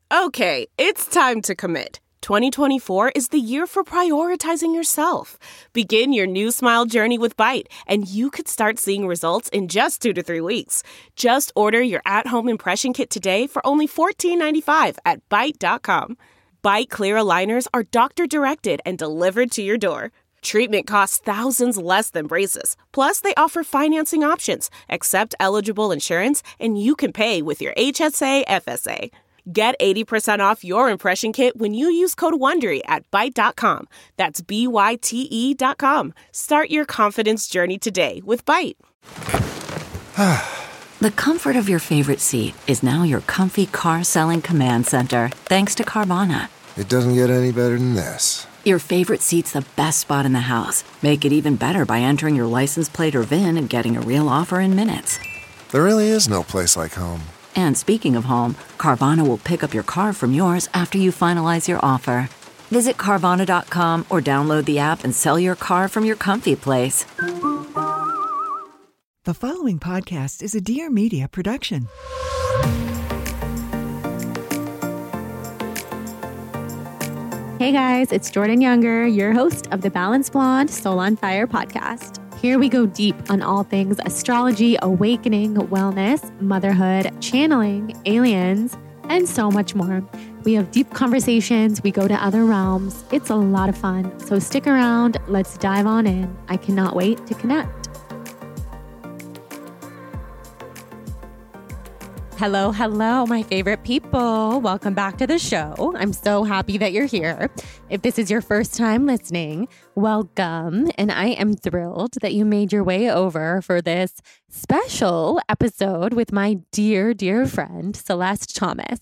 Okay, it's time to commit. 2024 is the year for prioritizing yourself. Begin your new smile journey with Byte, and you could start seeing results in just 2 to 3 weeks. Just order your at-home impression kit today for only $14.95 at Byte.com. Byte Clear aligners are doctor-directed and delivered to your door. Treatment costs thousands less than braces. Plus, they offer financing options, accept eligible insurance, and you can pay with your HSA, FSA. Get 80% off your impression kit when you use code WONDERY at Byte.com. That's BYTE.com. Start your confidence journey today with Byte. The comfort of your favorite seat is now your comfy car selling command center, thanks to Carvana. It doesn't get any better than this. Your favorite seat's the best spot in the house. Make it even better by entering your license plate or VIN and getting a real offer in minutes. There really is no place like home. And speaking of home, Carvana will pick up your car from yours after you finalize your offer. Visit Carvana.com or download the app and sell your car from your comfy place. The following podcast is a Dear Media production. Hey guys, it's Jordan Younger, your host of the Balanced Blonde Soul on Fire podcast. Here we go deep on all things astrology, awakening, wellness, motherhood, channeling, aliens, and so much more. We have deep conversations. We go to other realms. It's a lot of fun. So stick around. Let's dive on in. I cannot wait to connect. Hello, my favorite people. Welcome back to the show. I'm so happy that you're here. If this is your first time listening, welcome. And I am thrilled that you made your way over for this special episode with my dear, dear friend, Celeste Thomas.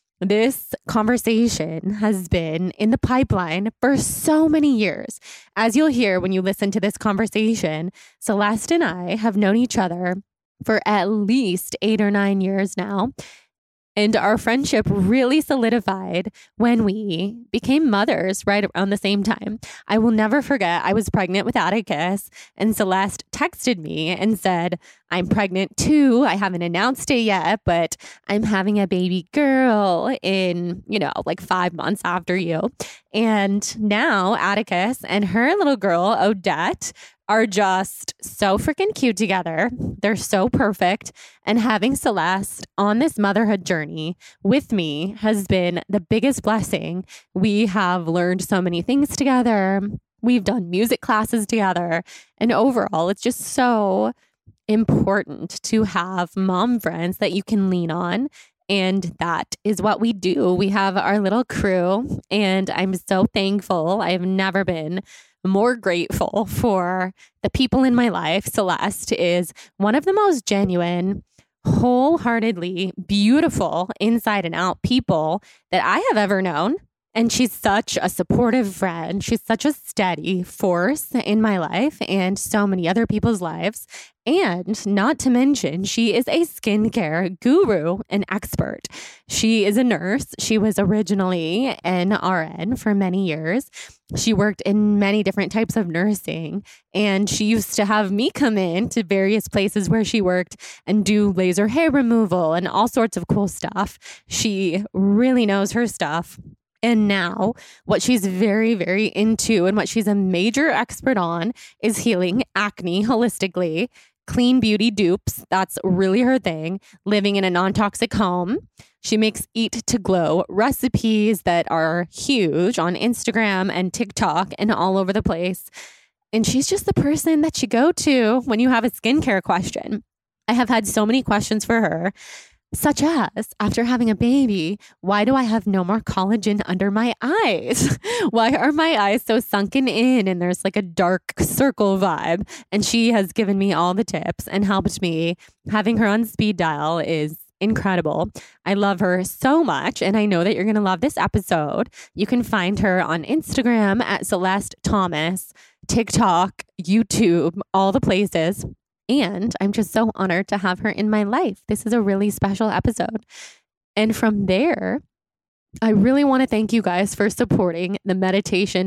This conversation has been in the pipeline for so many years. As you'll hear when you listen to this conversation, Celeste and I have known each other for at least 8 or 9 years now. And our friendship really solidified when we became mothers right around the same time. I will never forget, I was pregnant with Atticus, and Celeste texted me and said, I'm pregnant too. I haven't announced it yet, but I'm having a baby girl in, like 5 months after you. And now Atticus and her little girl, Odette, are just so freaking cute together. They're so perfect. And having Celeste on this motherhood journey with me has been the biggest blessing. We have learned so many things together. We've done music classes together. And overall, it's just so important to have mom friends that you can lean on. And that is what we do. We have our little crew, and I'm so thankful. I have never been more grateful for the people in my life. Celeste is one of the most genuine, wholeheartedly beautiful, inside and out people that I have ever known. And she's such a supportive friend. She's such a steady force in my life and so many other people's lives. And not to mention, she is a skincare guru and expert. She is a nurse. She was originally an RN for many years. She worked in many different types of nursing, and she used to have me come in to various places where she worked and do laser hair removal and all sorts of cool stuff. She really knows her stuff. And now what she's very, very into and what she's a major expert on is healing acne holistically, clean beauty dupes. That's really her thing. Living in a non-toxic home. She makes Eat to Glow recipes that are huge on Instagram and TikTok and all over the place. And she's just the person that you go to when you have a skincare question. I have had so many questions for her, such as, after having a baby, why do I have no more collagen under my eyes? Why are my eyes so sunken in and there's like a dark circle vibe? And she has given me all the tips and helped me. Having her on speed dial is incredible. I love her so much, and I know that you're going to love this episode. You can find her on Instagram at Celeste Thomas, TikTok, YouTube, all the places. And I'm just so honored to have her in my life. This is a really special episode. And from there, I really want to thank you guys for supporting the meditation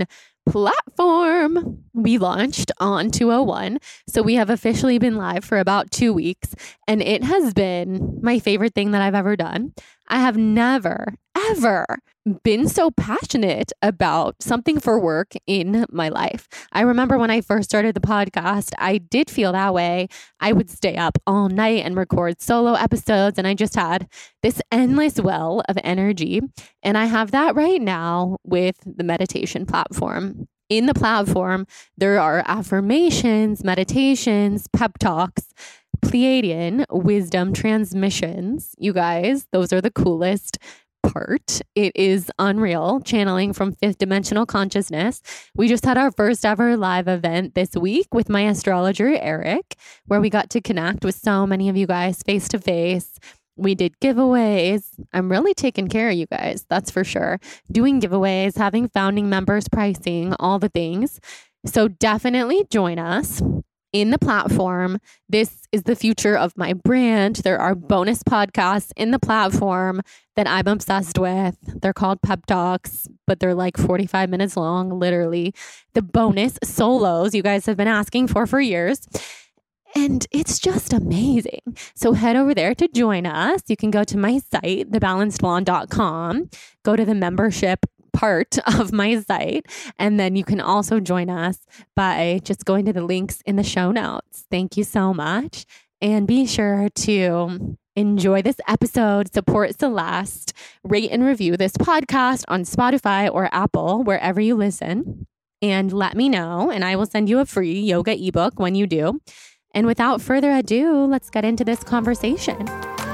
platform. We launched on 201. So we have officially been live for about 2 weeks, and it has been my favorite thing that I've ever done. I have never, ever been so passionate about something for work in my life. I remember when I first started the podcast, I did feel that way. I would stay up all night and record solo episodes, and I just had this endless well of energy. And I have that right now with the meditation platform. In the platform, there are affirmations, meditations, pep talks, Pleiadian wisdom transmissions. You guys, those are the coolest part. It is unreal, channeling from fifth dimensional consciousness. We just had our first ever live event this week with my astrologer, Eric, where we got to connect with so many of you guys face to face. We did giveaways. I'm really taking care of you guys, that's for sure. Doing giveaways, having founding members pricing, all the things. So definitely join us in the platform. This is the future of my brand. There are bonus podcasts in the platform that I'm obsessed with. They're called Pep Talks, but they're like 45 minutes long, literally. The bonus solos you guys have been asking for years. And it's just amazing. So head over there to join us. You can go to my site, thebalancedblonde.com, go to the membership part of my site. And then you can also join us by just going to the links in the show notes. Thank you so much. And be sure to enjoy this episode, support Celeste, rate and review this podcast on Spotify or Apple, wherever you listen. And let me know, and I will send you a free yoga ebook when you do. And without further ado, let's get into this conversation.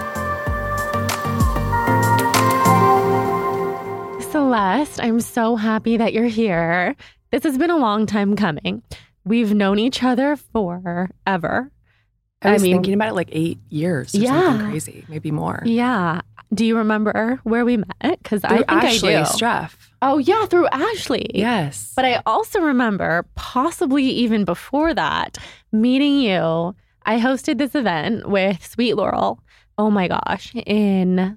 Celeste, I'm so happy that you're here. This has been a long time coming. We've known each other forever. I was thinking about it like 8 years or something crazy, maybe more. Yeah. Do you remember where we met? Because I think Ashley I do. Streff. Oh, yeah, through Ashley. Yes. But I also remember, possibly even before that, meeting you. I hosted this event with Sweet Laurel, oh my gosh, in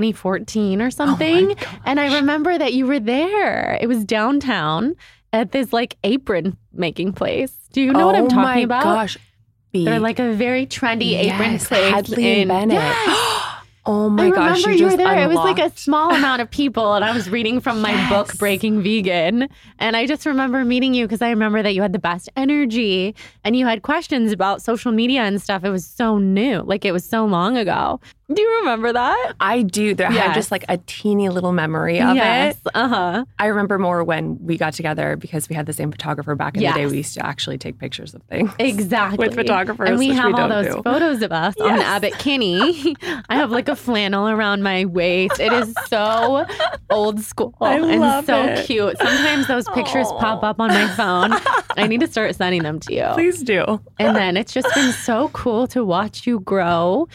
2014 or something. And I remember that you were there. It was downtown at this like apron making place. Do you know what I'm talking about? Oh my gosh. They're like a very trendy apron place. Hadley and Bennett. Yes. Oh my gosh, I remember you were there. It was like a small amount of people, and I was reading from my book, Breaking Vegan. And I just remember meeting you because I remember that you had the best energy and you had questions about social media and stuff. It was so new. Like, it was so long ago. Do you remember that? I do. I have just like a teeny little memory of it. Uh-huh. I remember more when we got together because we had the same photographer back in the day. We used to actually take pictures of things. Exactly. With photographers. And we have all don't those photos of us on Abbott Kinney. I have like a flannel around my waist. It is so old school and so cute. Sometimes those pictures pop up on my phone. I need to start sending them to you. Please do. And then it's just been so cool to watch you grow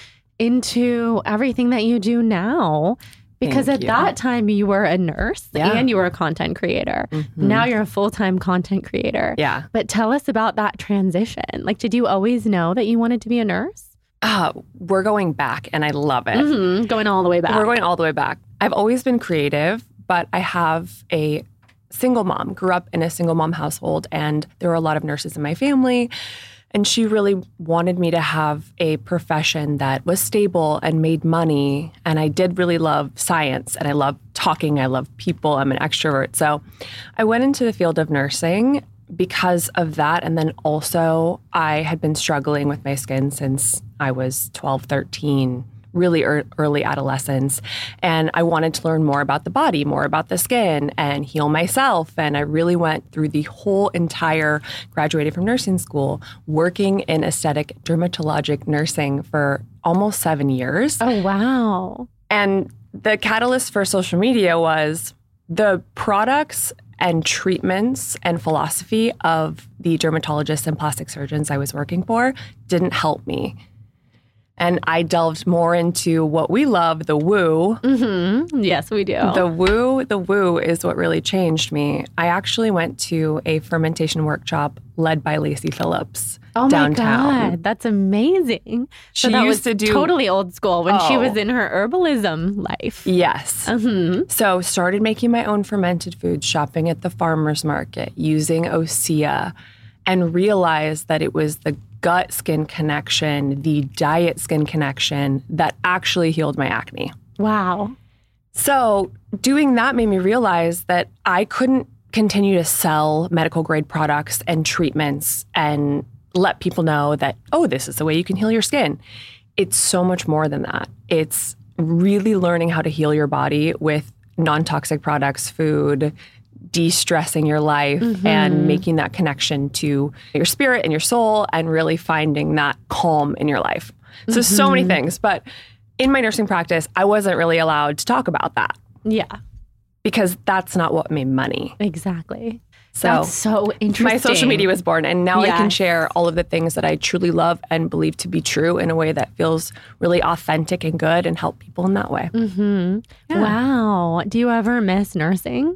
into everything that you do now. Because at that time you were a nurse and you were a content creator. Mm-hmm. Now you're a full-time content creator. Yeah. But tell us about that transition. Like, did you always know that you wanted to be a nurse? We're going back and I love it. Mm-hmm. Going all the way back. We're going all the way back. I've always been creative, but I have a single mom, grew up in a single mom household, and there were a lot of nurses in my family. And she really wanted me to have a profession that was stable and made money. And I did really love science, and I love talking. I love people. I'm an extrovert. So I went into the field of nursing because of that. And then also I had been struggling with my skin since I was 12, 13, really early adolescence. And I wanted to learn more about the body, more about the skin, and heal myself. And I really went through the whole entire, graduated from nursing school, working in aesthetic dermatologic nursing for almost 7 years. Oh, wow. And the catalyst for social media was the products and treatments and philosophy of the dermatologists and plastic surgeons I was working for didn't help me. And I delved more into what we love, the woo. Mm-hmm. Yes, we do. The woo is what really changed me. I actually went to a fermentation workshop led by Lacey Phillips. downtown. My God, that's amazing. So She that used was to do totally old school when she Oh. was in her herbalism life. Yes. Mm-hmm. So started making my own fermented foods, shopping at the farmer's market, using Osea, and realized that it was the gut-skin connection, the diet-skin connection that actually healed my acne. Wow. So doing that made me realize that I couldn't continue to sell medical grade products and treatments and let people know that, oh, this is the way you can heal your skin. It's so much more than that. It's really learning how to heal your body with non-toxic products, food, de-stressing your life, and making that connection to your spirit and your soul, and really finding that calm in your life. So many things. But in my nursing practice, I wasn't really allowed to talk about that Yeah, because that's not what made money. exactly. So That's so interesting. my social media was born, and now I can Yes. share all of the things that I truly love and believe to be true in a way that feels really authentic and good, and help people in that way. Mm-hmm. Yeah. Wow. Do you ever miss nursing?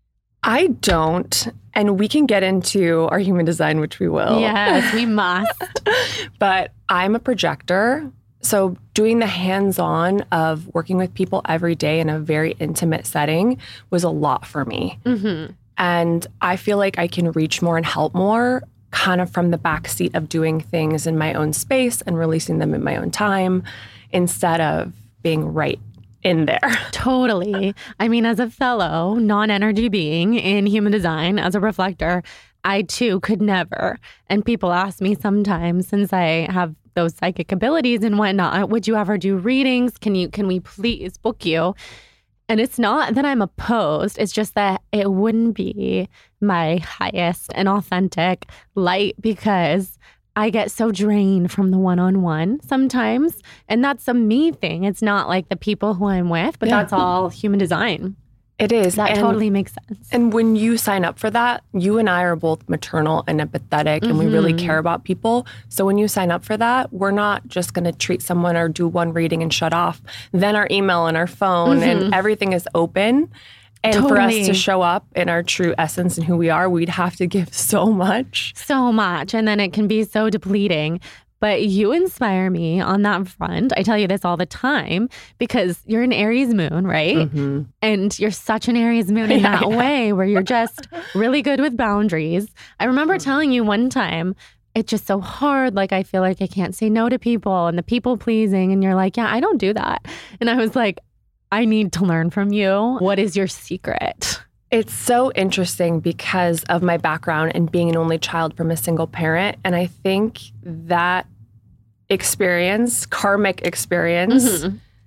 I don't, and we can get into our human design, which we will. Yes, we must. But I'm a projector. So doing the hands-on of working with people every day in a very intimate setting was a lot for me. Mm-hmm. And I feel like I can reach more and help more kind of from the backseat of doing things in my own space and releasing them in my own time instead of being right in there. Totally. I mean, as a fellow non-energy being in human design, as a reflector, I too could never. And people ask me sometimes, since I have those psychic abilities and whatnot, would you ever do readings? Can we please book you? And it's not that I'm opposed. It's just that it wouldn't be my highest and authentic light, because I get so drained from the one-on-one sometimes. And that's a me thing. It's not like the people who I'm with, but that's all human design. It is. That totally makes sense. And when you sign up for that, you and I are both maternal and empathetic, and we really care about people. So when you sign up for that, we're not just going to treat someone or do one reading and shut off. Then our email and our phone and everything is open. And for us to show up in our true essence and who we are, we'd have to give so much. So much. And then it can be so depleting. But you inspire me on that front. I tell you this all the time because you're an Aries moon, right? And you're such an Aries moon in that way where you're just really good with boundaries. I remember telling you one time, it's just so hard. Like, I feel like I can't say no to people and the people pleasing. And you're like, yeah, I don't do that. And I was like, I need to learn from you. What is your secret? It's so interesting because of my background and being an only child from a single parent. And I think that experience, karmic experience,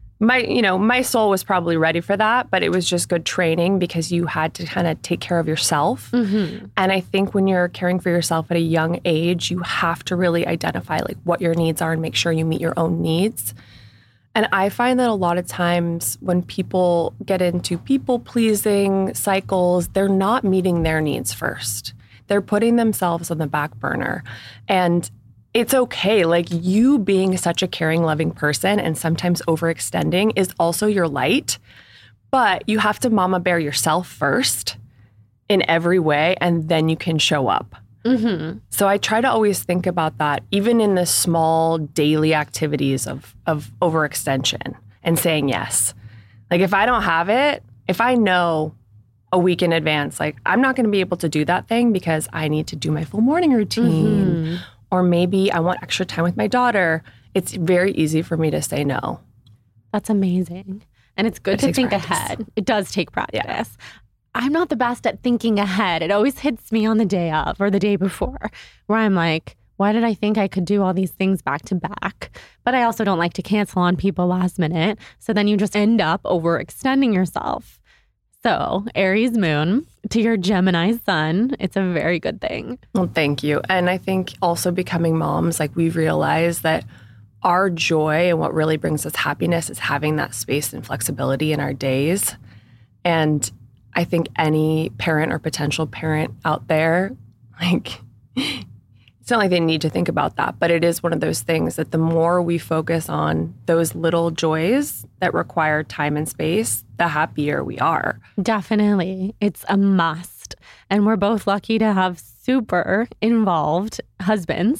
my soul was probably ready for that, but it was just good training because you had to kind of take care of yourself. And I think when you're caring for yourself at a young age, you have to really identify like what your needs are and make sure you meet your own needs. And I find that a lot of times when people get into people-pleasing cycles, they're not meeting their needs first. They're putting themselves on the back burner. And it's okay. Like, you being such a caring, loving person and sometimes overextending is also your light. But you have to mama bear yourself first in every way, and then you can show up. So I try to always think about that, even in the small daily activities of overextension and saying yes. Like, if I don't have it, if I know a week in advance, like, I'm not going to be able to do that thing because I need to do my full morning routine, or maybe I want extra time with my daughter, it's very easy for me to say no. That's amazing. And it's good to think ahead. It does take practice. Yeah. I'm not the best at thinking ahead. It always hits me on the day of or the day before where I'm like, why did I think I could do all these things back to back? But I also don't like to cancel on people last minute. So then you just end up overextending yourself. So Aries moon to your Gemini sun, it's a very good thing. Well, thank you. And I think also becoming moms, like, we realize that our joy and what really brings us happiness is having that space and flexibility in our days. And I think any parent or potential parent out there, like, it's not like they need to think about that, but it is one of those things that the more we focus on those little joys that require time and space, the happier we are. Definitely. It's a must. And we're both lucky to have super involved husbands.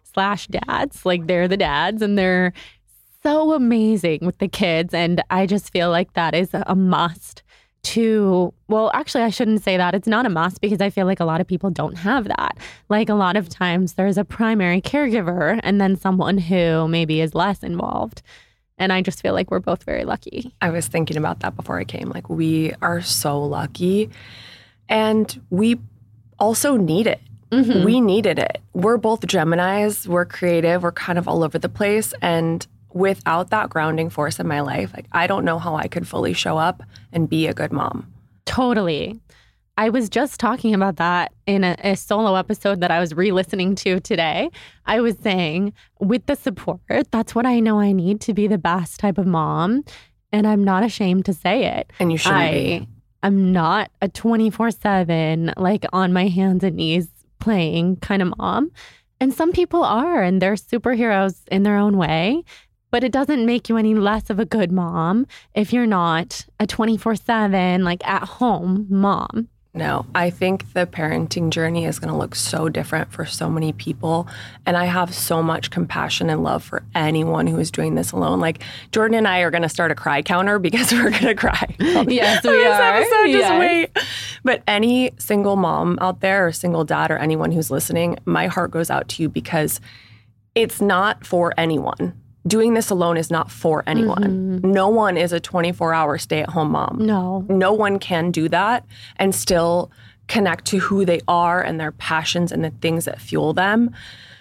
moms/dads. Like they're the dads and they're so amazing with the kids. And I just feel like that is a must to, well, actually, I shouldn't say that. It's not a must because I feel like a lot of people don't have that. Like a lot of times there's a primary caregiver and then someone who maybe is less involved. And I just feel like we're both very lucky. I was thinking about that before I came. Like we are so lucky and we also need it. Mm-hmm. We needed it. We're both Geminis. We're creative. We're kind of all over the place. And without that grounding force in my life, like I don't know how I could fully show up and be a good mom. Totally. I was just talking about that in a solo episode that I was re-listening to today. I was saying with the support, that's what I know I need to be the best type of mom. And I'm not ashamed to say it. And you shouldn't be. I'm not a 24/7, like on my hands and knees playing kind of mom. And some people are, and they're superheroes in their own way. But it doesn't make you any less of a good mom if you're not a 24/7, like at home mom. No, I think the parenting journey is going to look so different for so many people. And I have so much compassion and love for anyone who is doing this alone. Like Jordan and I are going to start a cry counter because we're going to cry. Yes, we are. Episode, just wait. But any single mom out there or single dad or anyone who's listening, my heart goes out to you because it's not for anyone. Doing this alone is not for anyone. Mm-hmm. No one is a 24-hour stay-at-home mom. No one can do that and still connect to who they are and their passions and the things that fuel them.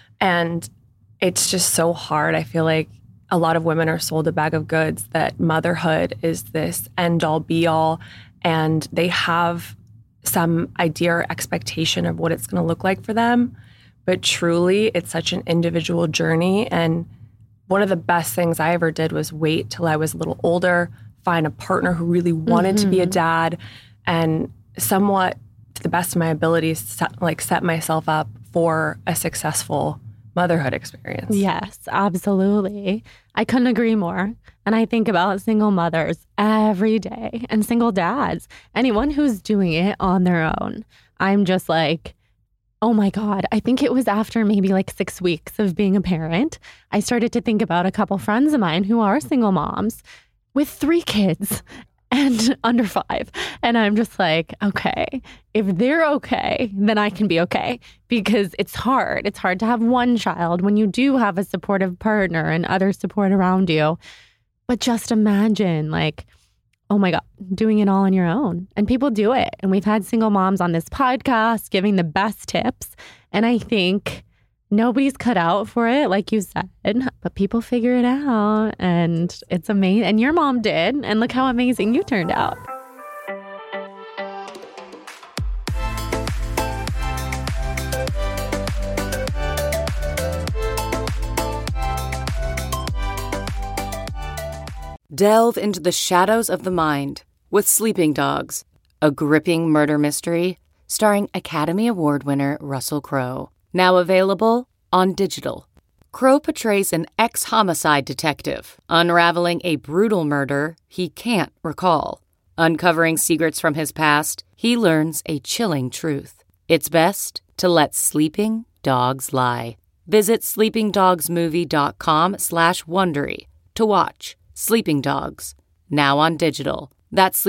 And it's just so hard. I feel like a lot of women are sold a bag of goods that motherhood is this end-all, be-all, and they have some idea or expectation of what it's going to look like for them. But truly, it's such an individual journey. And one of the best things I ever did was wait till I was a little older, find a partner who really wanted to be a dad, and somewhat, to the best of my abilities, set myself up for a successful motherhood experience. Yes, absolutely. I couldn't agree more. And I think about single mothers every day and single dads, anyone who's doing it on their own. I'm just like, oh my God, I think it was after maybe like 6 weeks of being a parent, I started to think about a couple friends of mine who are single moms with 3 kids and under 5. And I'm just like, okay, if they're okay, then I can be okay, because it's hard. It's hard to have one child when you do have a supportive partner and other support around you. But just imagine like, oh my God, doing it all on your own. And people do it. And we've had single moms on this podcast giving the best tips. And I think nobody's cut out for it, like you said, but people figure it out. And it's amazing. And your mom did. And look how amazing you turned out. Delve into the shadows of the mind with Sleeping Dogs, a gripping murder mystery starring Academy Award winner Russell Crowe. Now available on digital. Crowe portrays an ex-homicide detective unraveling a brutal murder he can't recall. Uncovering secrets from his past, he learns a chilling truth. It's best to let sleeping dogs lie. Visit sleepingdogsmovie.com/Wondery to watch Sleeping Dogs, now on digital. That's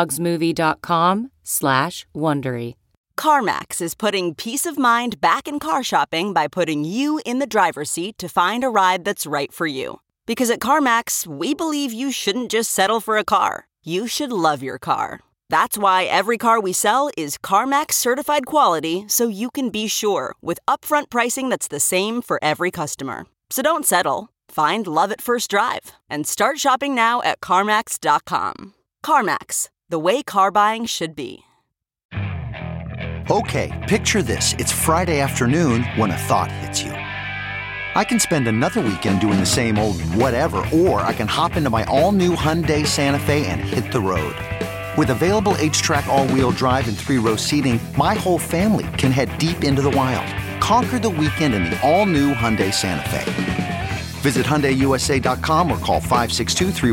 sleepingdogsmovie.com/Wondery. CarMax is putting peace of mind back in car shopping by putting you in the driver's seat to find a ride that's right for you. Because at CarMax, we believe you shouldn't just settle for a car. You should love your car. That's why every car we sell is CarMax certified quality, so you can be sure with upfront pricing that's the same for every customer. So don't settle. Find love at first drive and start shopping now at CarMax.com. CarMax, the way car buying should be. Okay, picture this. It's Friday afternoon when a thought hits you. I can spend another weekend doing the same old whatever, or I can hop into my all-new Hyundai Santa Fe and hit the road. With available H-Track all-wheel drive and 3-row seating, my whole family can head deep into the wild. Conquer the weekend in the all-new Hyundai Santa Fe. Visit HyundaiUSA.com or call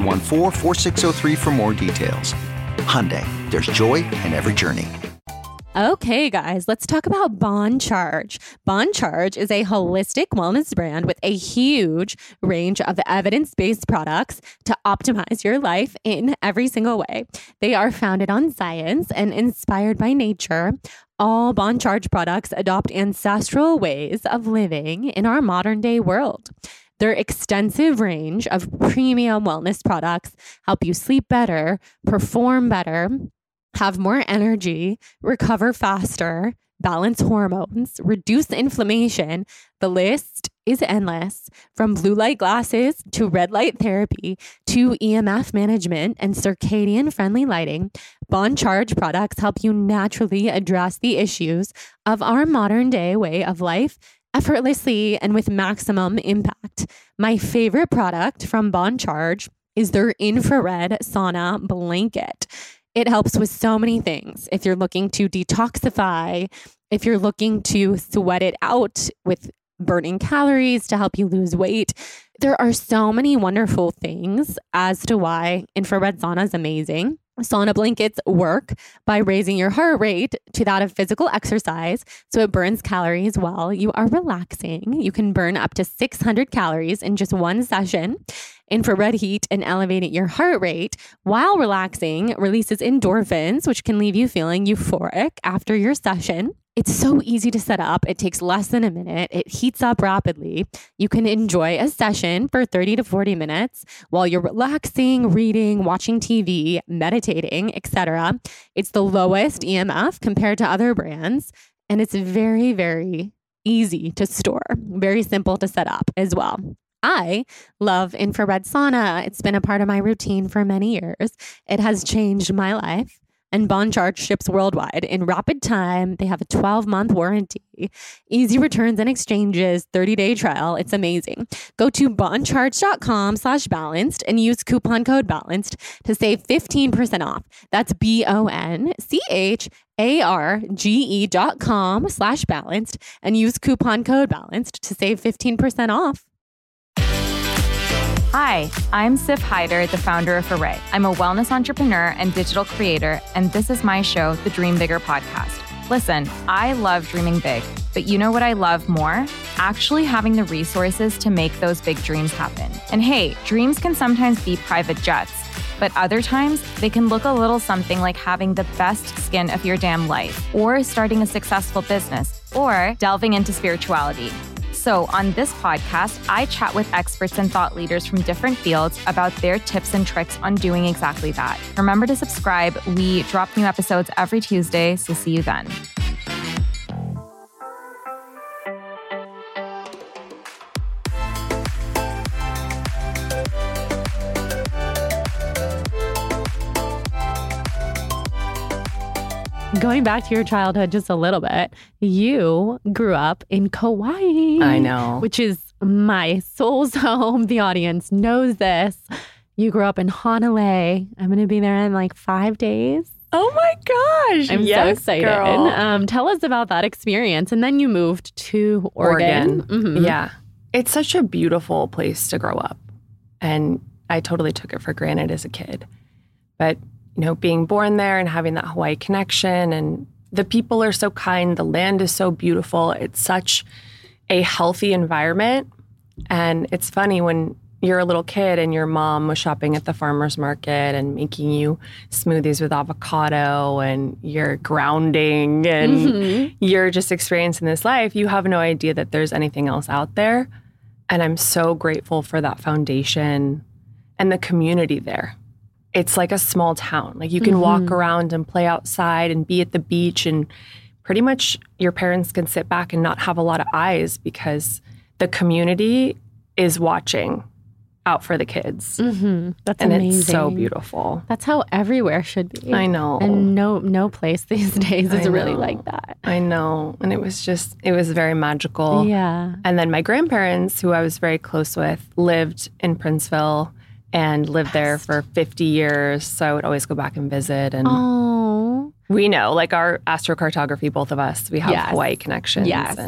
562-314-4603 for more details. Hyundai, there's joy in every journey. Okay, guys, let's talk about Bon Charge. Bon Charge is a holistic wellness brand with a huge range of evidence-based products to optimize your life in every single way. They are founded on science and inspired by nature. All Bon Charge products adopt ancestral ways of living in our modern day world. Their extensive range of premium wellness products help you sleep better, perform better, have more energy, recover faster, balance hormones, reduce inflammation. The list is endless. From blue light glasses to red light therapy to EMF management and circadian friendly lighting, Bon Charge products help you naturally address the issues of our modern day way of life effortlessly and with maximum impact. My favorite product from Bon Charge is their infrared sauna blanket. It helps with so many things. If you're looking to detoxify, if you're looking to sweat it out with burning calories to help you lose weight, there are so many wonderful things as to why infrared sauna is amazing. Sauna blankets work by raising your heart rate to that of physical exercise, so it burns calories while you are relaxing. You can burn up to 600 calories in just one session. Infrared heat and elevating your heart rate while relaxing releases endorphins, which can leave you feeling euphoric after your session. It's so easy to set up. It takes less than a minute. It heats up rapidly. You can enjoy a session for 30 to 40 minutes while you're relaxing, reading, watching TV, meditating, etc. It's the lowest EMF compared to other brands, and it's very, very easy to store. Very simple to set up as well. I love infrared sauna. It's been a part of my routine for many years. It has changed my life. And Bon Charge ships worldwide in rapid time. They have a 12-month warranty, easy returns and exchanges, 30-day trial. It's amazing. Go to boncharge.com/balanced and use coupon code balanced to save 15% off. That's BONCHARGE.com/balanced and use coupon code balanced to save 15% off. Hi, I'm Sif Hyder, the founder of Array. I'm a wellness entrepreneur and digital creator, and this is my show, the Dream Bigger podcast. Listen, I love dreaming big, but you know what I love more? Actually having the resources to make those big dreams happen. And hey, dreams can sometimes be private jets, but other times they can look a little something like having the best skin of your damn life, or starting a successful business, or delving into spirituality. So on this podcast, I chat with experts and thought leaders from different fields about their tips and tricks on doing exactly that. Remember to subscribe. We drop new episodes every Tuesday, so see you then. Going back to your childhood just a little bit, you grew up in Kauai. I know. Which is my soul's home. The audience knows this. You grew up in Honolulu. I'm going to be there in like 5 days. Oh my gosh. I'm so excited. Tell us about that experience. And then you moved to Oregon. Mm-hmm. Yeah. It's such a beautiful place to grow up. And I totally took it for granted as a kid. But you know, being born there and having that Hawaii connection, and the people are so kind. The land is so beautiful. It's such a healthy environment. And it's funny when you're a little kid and your mom was shopping at the farmer's market and making you smoothies with avocado, and you're grounding and you're just experiencing this life. You have no idea that there's anything else out there. And I'm so grateful for that foundation and the community there. It's like a small town. Like you can walk around and play outside and be at the beach, and pretty much your parents can sit back and not have a lot of eyes because the community is watching out for the kids. That's and amazing. It's so beautiful. That's how everywhere should be. I know. And no place these days is really like that. I know. And it was very magical. Yeah. And then my grandparents, who I was very close with, lived in Princeville and lived there for 50 years. So I would always go back and visit. And we know, like our astrocartography, both of us, we have Hawaii connections. Yes, and like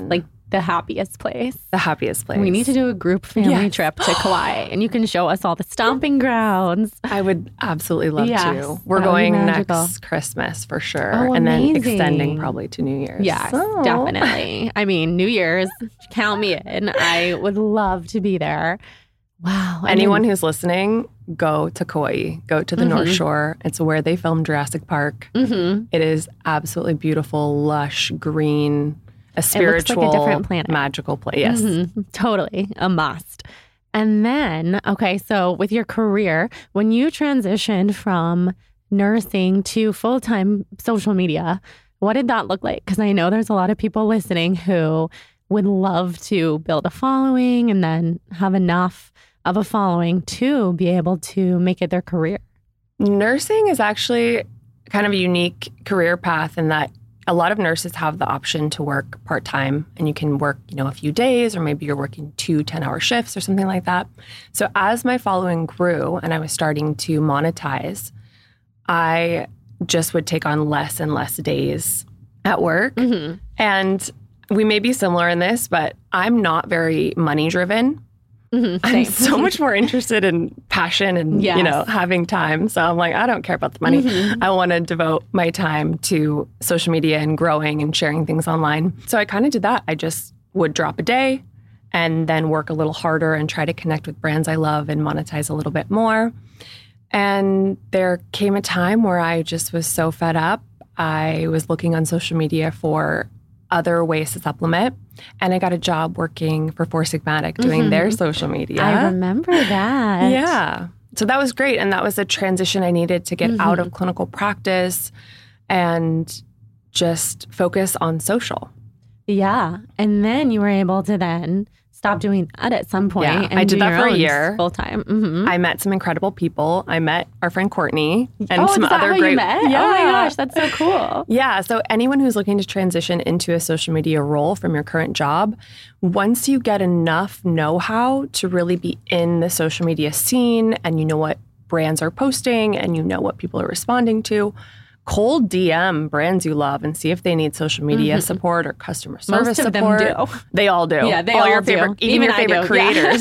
the happiest place. The happiest place. We need to do a group family trip to Kauai, and you can show us all the stomping grounds. I would absolutely love to. We're that would be going magical. next Christmas for sure. Oh, and then amazing. extending probably to New Year's. Yes, So- definitely. I mean, New Year's, count me in. I would love to be there. Wow. Anyone who's listening, go to Kauai. Go to the North Shore. It's where they filmed Jurassic Park. It is absolutely beautiful, lush, green, a spiritual, like a different planet. magical place. Yes. Totally. A must. And then, okay, so with your career, when you transitioned from nursing to full-time social media, what did that look like? Because I know there's a lot of people listening who would love to build a following and then have enough of a following to be able to make it their career. Nursing is actually kind of a unique career path in that a lot of nurses have the option to work part-time, and you can work, a few days, or maybe you're working 2 10-hour shifts or something like that. So as my following grew and I was starting to monetize, I just would take on less and less days at work. And we may be similar in this, but I'm not very money driven. I'm so much more interested in passion and, having time. So I'm like, I don't care about the money. I want to devote my time to social media and growing and sharing things online. So I kind of did that. I just would drop a day and then work a little harder and try to connect with brands I love and monetize a little bit more. And there came a time where I just was so fed up. I was looking on social media for other ways to supplement. And I got a job working for Four Sigmatic doing their social media. I remember that. Yeah. So that was great. And that was a transition I needed to get out of clinical practice and just focus on social. Yeah. And then you were able to then stop doing that at some point. Yeah, and I did do that your for a own year. Full time. I met some incredible people. I met our friend Courtney and some is that other how great. you met? Yeah. Oh my gosh, that's so cool. Yeah. So anyone who's looking to transition into a social media role from your current job, once you get enough know-how to really be in the social media scene and you know what brands are posting and you know what people are responding to, cold DM brands you love and see if they need social media support or customer service Most of support. them do. They all do. Yeah, they all all your do. favorite, even Even your I favorite do. creators.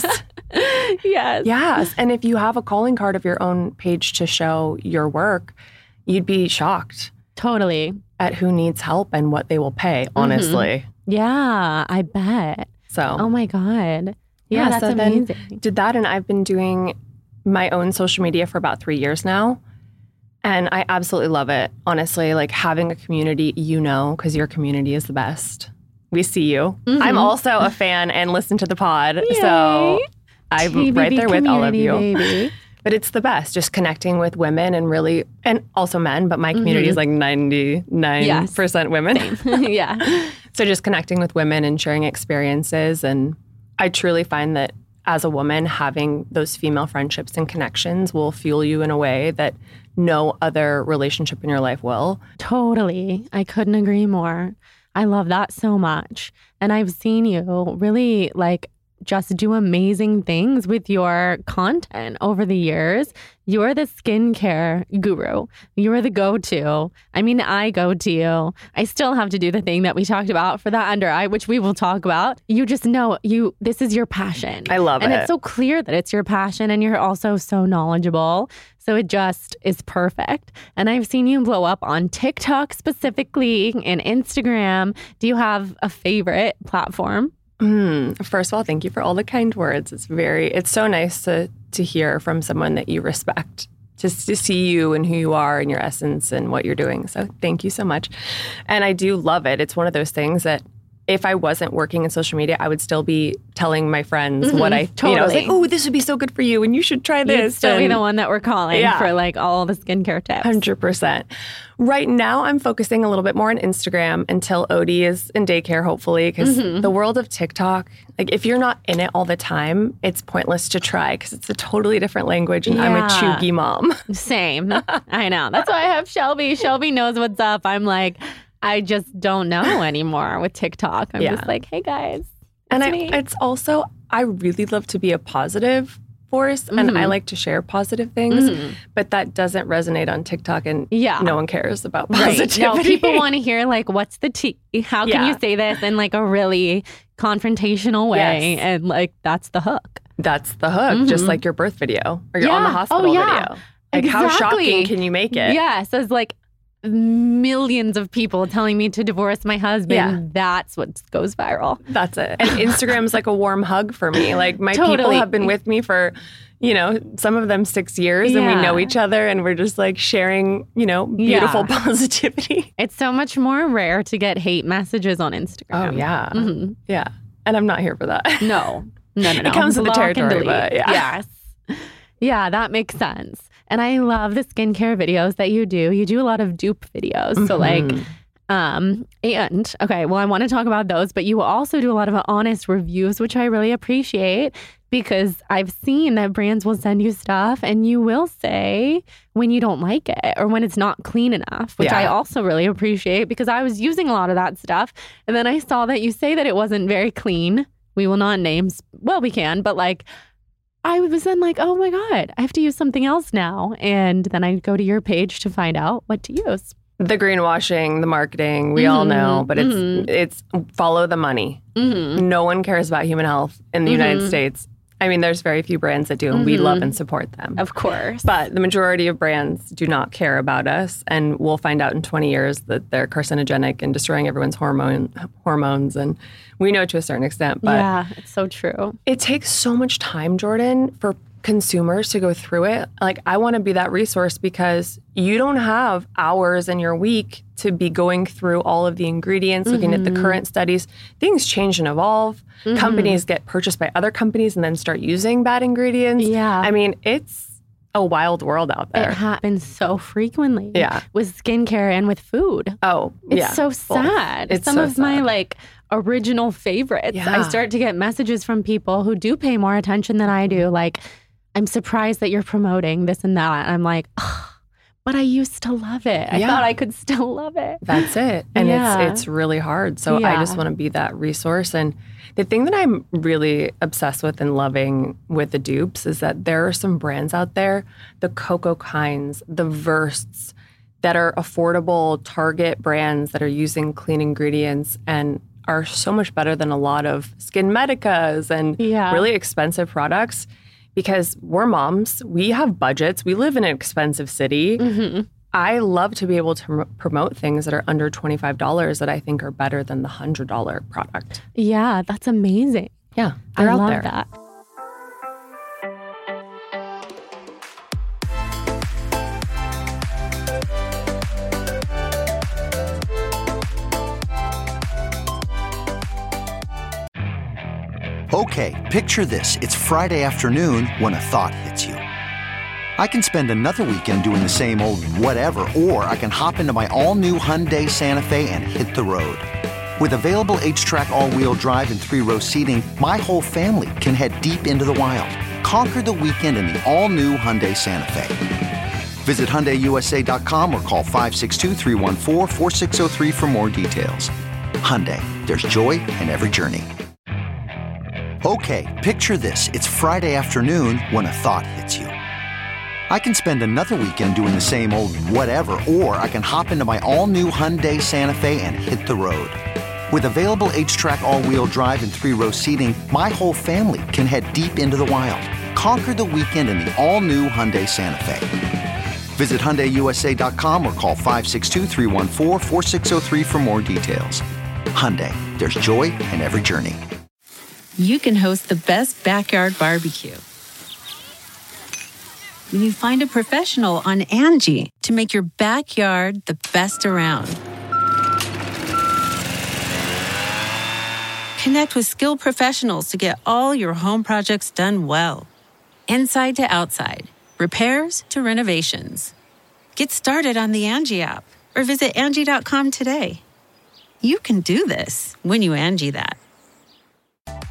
Yes. Yes. And if you have a calling card of your own page to show your work, you'd be shocked Totally. at who needs help and what they will pay, honestly. Yeah, I bet. So, Oh my God. Yeah, that's so amazing. then did that. And I've been doing my own social media for about 3 years now. And I absolutely love it. Honestly, like having a community, because your community is the best. We see you. I'm also a fan and listen to the pod. So I'm TBB right there with all of you. Baby. But it's the best, just connecting with women and really, and also men, but my community is like 99% women. Yeah. So just connecting with women and sharing experiences. And I truly find that as a woman, having those female friendships and connections will fuel you in a way that no other relationship in your life will. Totally. I couldn't agree more. I love that so much. And I've seen you really just do amazing things with your content over the years. You're the skincare guru. You're the go-to. I mean, I go to you. I still have to do the thing that we talked about for that under eye, which we will talk about. You just know this is your passion. I love it. And it's so clear that it's your passion, and you're also so knowledgeable. So it just is perfect. And I've seen you blow up on TikTok specifically and Instagram. Do you have a favorite platform? First of all, thank you for all the kind words. It's so nice to hear from someone that you respect, just to see you and who you are and your essence and what you're doing. So thank you so much. And I do love it. It's one of those things that if I wasn't working in social media, I would still be telling my friends what I, I was like, oh, this would be so good for you and you should try this. You'd still be the one that we're calling for all the skincare tips. 100%. Right now, I'm focusing a little bit more on Instagram until Odie is in daycare, hopefully, because the world of TikTok, if you're not in it all the time, it's pointless to try because it's a totally different language and I'm a chuggy mom. Same. I know. That's why I have Shelby. Shelby knows what's up. I'm like, I just don't know anymore with TikTok. I'm just like, hey guys. And me. it's also, I really love to be a positive force, and I like to share positive things, but that doesn't resonate on TikTok, and no one cares about positivity. No, people want to hear, like, what's the tea? How can you say this in, like, a really confrontational way? And, like, that's the hook. That's the hook, just like your birth video or your on the hospital video. Like, how shocking can you make it? Yeah, so it's like millions of people telling me to divorce my husband. Yeah. That's what goes viral. That's it. And Instagram's like a warm hug for me. Like, my people have been with me for, some of them 6 years, and we know each other, and we're just like sharing, beautiful positivity. It's so much more rare to get hate messages on Instagram. Oh, yeah. Yeah. And I'm not here for that. No. It comes with the territory, but Yes. Yeah, that makes sense. And I love the skincare videos that you do. You do a lot of dupe videos. So like, I want to talk about those, but you also do a lot of honest reviews, which I really appreciate, because I've seen that brands will send you stuff and you will say when you don't like it or when it's not clean enough, which I also really appreciate, because I was using a lot of that stuff. And then I saw that you say that it wasn't very clean. We will not name. Well, we can, but like, I was then like, oh my God, I have to use something else now. And then I go to your page to find out what to use. The greenwashing, the marketing, we all know, but it's follow the money. No one cares about human health in the United States. I mean, there's very few brands that do, and we love and support them. Of course. But the majority of brands do not care about us, and we'll find out in 20 years that they're carcinogenic and destroying everyone's hormones, and we know to a certain extent. But yeah, it's so true. It takes so much time, Jordan, for consumers to go through it. Like, I want to be that resource, because you don't have hours in your week to be going through all of the ingredients, looking at the current studies. Things change and evolve. Companies get purchased by other companies and then start using bad ingredients. Yeah. I mean, it's a wild world out there. It happens so frequently. Yeah. With skincare and with food. Oh, it's so sad. It's some so of sad. my like original favorites. Yeah. I start to get messages from people who do pay more attention than I do. Like, I'm surprised that you're promoting this and that. And I'm like, oh, but I used to love it. I thought I could still love it. That's it. And it's really hard. So I just want to be that resource. And the thing that I'm really obsessed with and loving with the dupes is that there are some brands out there, the Coco Kinds, the Versts, that are affordable Target brands that are using clean ingredients and are so much better than a lot of Skin Medicas and really expensive products. Because we're moms, we have budgets, we live in an expensive city. I love to be able to promote things that are under $25 that I think are better than the $100 product. Yeah, that's amazing. Yeah, they're out there. I love that. Okay, picture this. It's Friday afternoon when a thought hits you. I can spend another weekend doing the same old whatever, or I can hop into my all-new Hyundai Santa Fe and hit the road. With available H-Track all-wheel drive and 3-row seating, my whole family can head deep into the wild. Conquer the weekend in the all-new Hyundai Santa Fe. Visit HyundaiUSA.com or call 562-314-4603 for more details. Hyundai, there's joy in every journey. Okay, picture this. It's Friday afternoon when a thought hits you. I can spend another weekend doing the same old whatever, or I can hop into my all-new Hyundai Santa Fe and hit the road. With available H-Track all-wheel drive and 3-row seating, my whole family can head deep into the wild. Conquer the weekend in the all-new Hyundai Santa Fe. Visit HyundaiUSA.com or call 562-314-4603 for more details. Hyundai, there's joy in every journey. You can host the best backyard barbecue when you find a professional on Angie to make your backyard the best around. Connect with skilled professionals to get all your home projects done well. Inside to outside, repairs to renovations. Get started on the Angie app or visit Angie.com today. You can do this when you Angie that.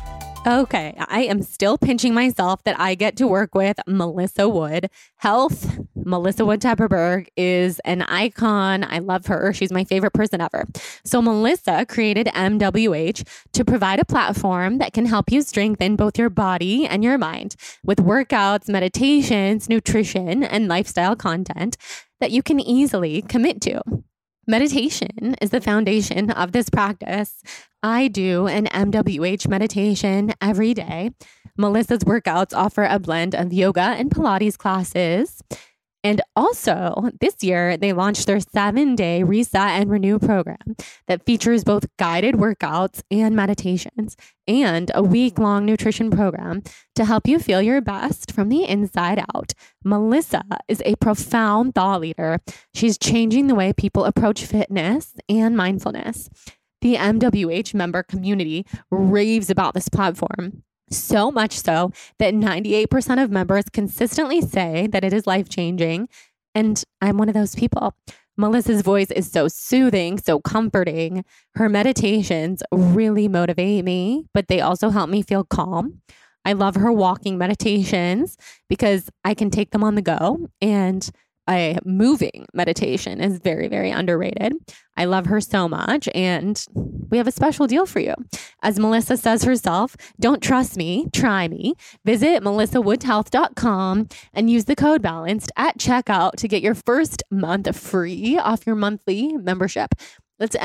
Okay, I am still pinching myself that I get to work with Melissa Wood. Health, Melissa Wood Tepperberg is an icon. I love her. She's my favorite person ever. So Melissa created MWH to provide a platform that can help you strengthen both your body and your mind with workouts, meditations, nutrition, and lifestyle content that you can easily commit to. Meditation is the foundation of this practice. I do an MWH meditation every day. Melissa's workouts offer a blend of yoga and Pilates classes. And also, this year, they launched their 7-day Reset and Renew program that features both guided workouts and meditations and a week-long nutrition program to help you feel your best from the inside out. Melissa is a profound thought leader. She's changing the way people approach fitness and mindfulness. The MWH member community raves about this platform. So much so that 98% of members consistently say that it is life-changing. And I'm one of those people. Melissa's voice is so soothing, so comforting. Her meditations really motivate me, but they also help me feel calm. I love her walking meditations because I can take them on the go, and a moving meditation is very, very underrated. I love her so much, and we have a special deal for you. As Melissa says herself, don't trust me, try me. Visit melissawoodhealth.com and use the code BALANCED at checkout to get your first month free off your monthly membership. That's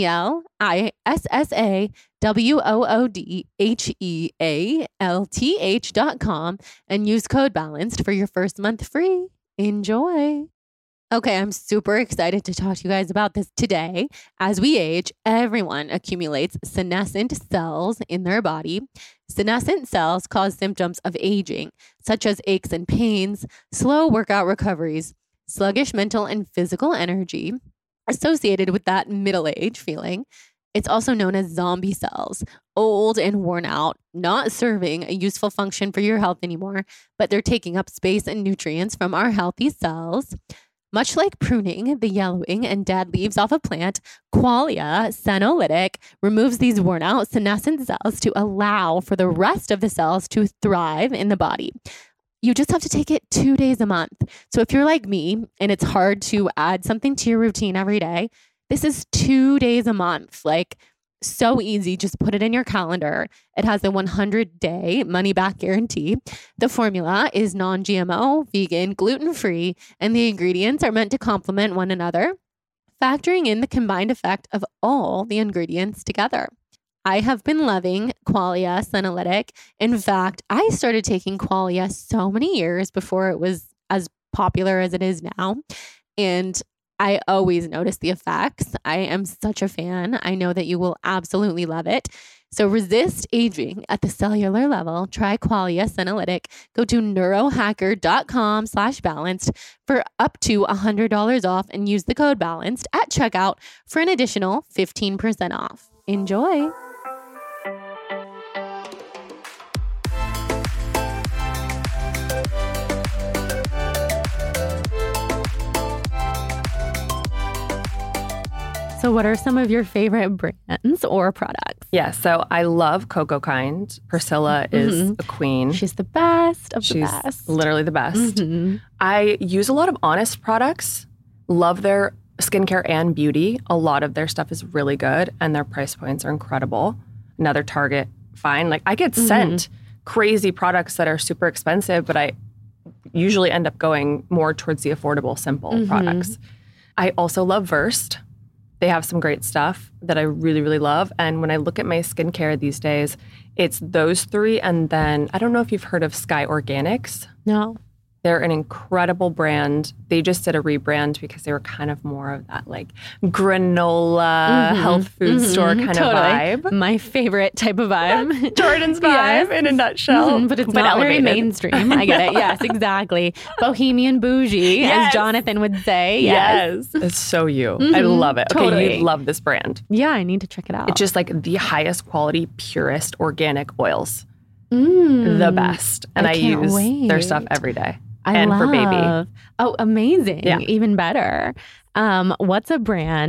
MELISSAWOODHEALTH.com and use code BALANCED for your first month free. Enjoy. Okay, I'm super excited to talk to you guys about this today. As we age, everyone accumulates senescent cells in their body. Senescent cells cause symptoms of aging, such as aches and pains, slow workout recoveries, sluggish mental and physical energy associated with that middle age feeling. It's also known as zombie cells, old and worn out, not serving a useful function for your health anymore, but they're taking up space and nutrients from our healthy cells. Much like pruning the yellowing and dead leaves off a plant, Qualia Senolytic removes these worn out senescent cells to allow for the rest of the cells to thrive in the body. You just have to take it 2 days a month. So if you're like me and it's hard to add something to your routine every day, this is 2 days a month. Like, so easy. Just put it in your calendar. It has a 100-day money-back guarantee. The formula is non-GMO, vegan, gluten-free, and the ingredients are meant to complement one another, factoring in the combined effect of all the ingredients together. I have been loving Qualia Senolytic. In fact, I started taking Qualia so many years before it was as popular as it is now. And I always notice the effects. I am such a fan. I know that you will absolutely love it. So resist aging at the cellular level. Try Qualia Senolytic. Go to neurohacker.com/balanced for up to $100 off and use the code BALANCED at checkout for an additional 15% off. Enjoy. So what are some of your favorite brands or products? Yeah, so I love Coco Kind. Priscilla is a queen. She's the best of the best. She's literally the best. I use a lot of Honest products. Love their skincare and beauty. A lot of their stuff is really good and their price points are incredible. Another Target, fine. Like, I get sent crazy products that are super expensive, but I usually end up going more towards the affordable, simple products. I also love Versed. They have some great stuff that I really, really love. And when I look at my skincare these days, it's those three. And then I don't know if you've heard of Sky Organics. No. They're an incredible brand. They just did a rebrand because they were kind of more of that like granola health food store kind of vibe. My favorite type of vibe. Jordan's vibe in a nutshell. But it's not elevated. Very mainstream. I get it. Yes, exactly. Bohemian bougie, as Jonathan would say. Yes. It's so you. I love it. Okay, you love this brand. Yeah, I need to check it out. It's just like the highest quality, purest organic oils. The best. And I use their stuff every day. And for baby. Oh, amazing. Yeah. Even better. What's a brand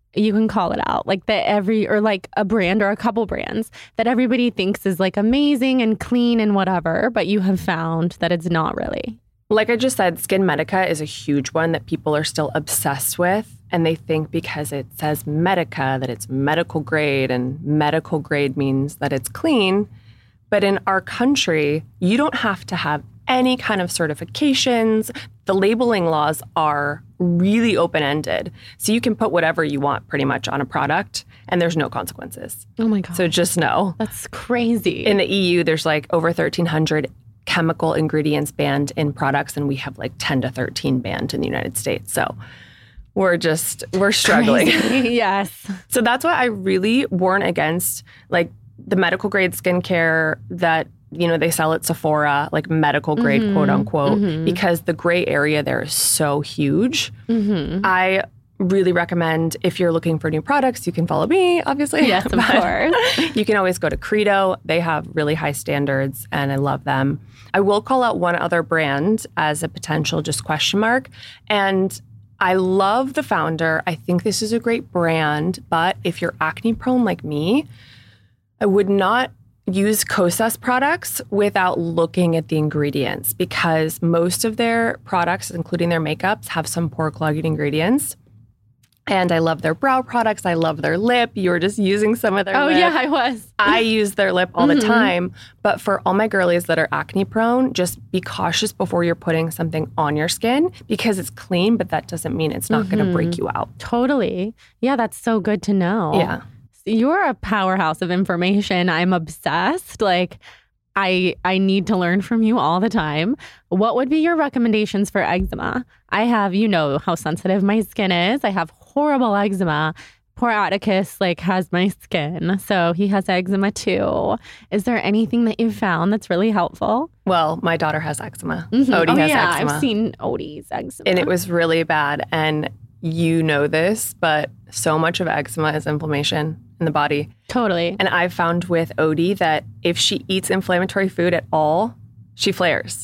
you can call it out, like or like a brand or a couple brands that everybody thinks is like amazing and clean and whatever, but you have found that it's not really? Like I just said, SkinMedica is a huge one that people are still obsessed with. And they think because it says Medica that it's medical grade, and medical grade means that it's clean. But in our country, you don't have to have any kind of certifications. The labeling laws are really open-ended. So you can put whatever you want pretty much on a product and there's no consequences. Oh my God. So just know. That's crazy. In the EU, there's like over 1,300 chemical ingredients banned in products, and we have like 10 to 13 banned in the United States. So we're struggling. Yes. So that's why I really warn against like the medical grade skincare that, you know, they sell at Sephora, like medical grade, quote unquote, because the gray area there is so huge. I really recommend, if you're looking for new products, you can follow me, obviously. Yes, of course. You can always go to Credo. They have really high standards and I love them. I will call out one other brand as a potential just question mark. And I love the founder. I think this is a great brand, but if you're acne prone like me, I would not use Kosas products without looking at the ingredients, because most of their products, including their makeups, have some pore clogging ingredients. And I love their brow products. I love their lip. You were just using some of their lip. Oh, yeah, I was. I use their lip all the time. But for all my girlies that are acne prone, just be cautious before you're putting something on your skin, because it's clean, but that doesn't mean it's not going to break you out. Totally. Yeah, that's so good to know. Yeah. You're a powerhouse of information. I'm obsessed. Like, I need to learn from you all the time. What would be your recommendations for eczema? I have, you know how sensitive my skin is. I have horrible eczema. Poor Atticus has my skin. So he has eczema too. Is there anything that you've found that's really helpful? Well, my daughter has eczema. Odie has eczema. I've seen Odie's eczema. And it was really bad. And you know this, but so much of eczema is inflammation in the body. Totally. And I've found with Odie that if she eats inflammatory food at all, she flares.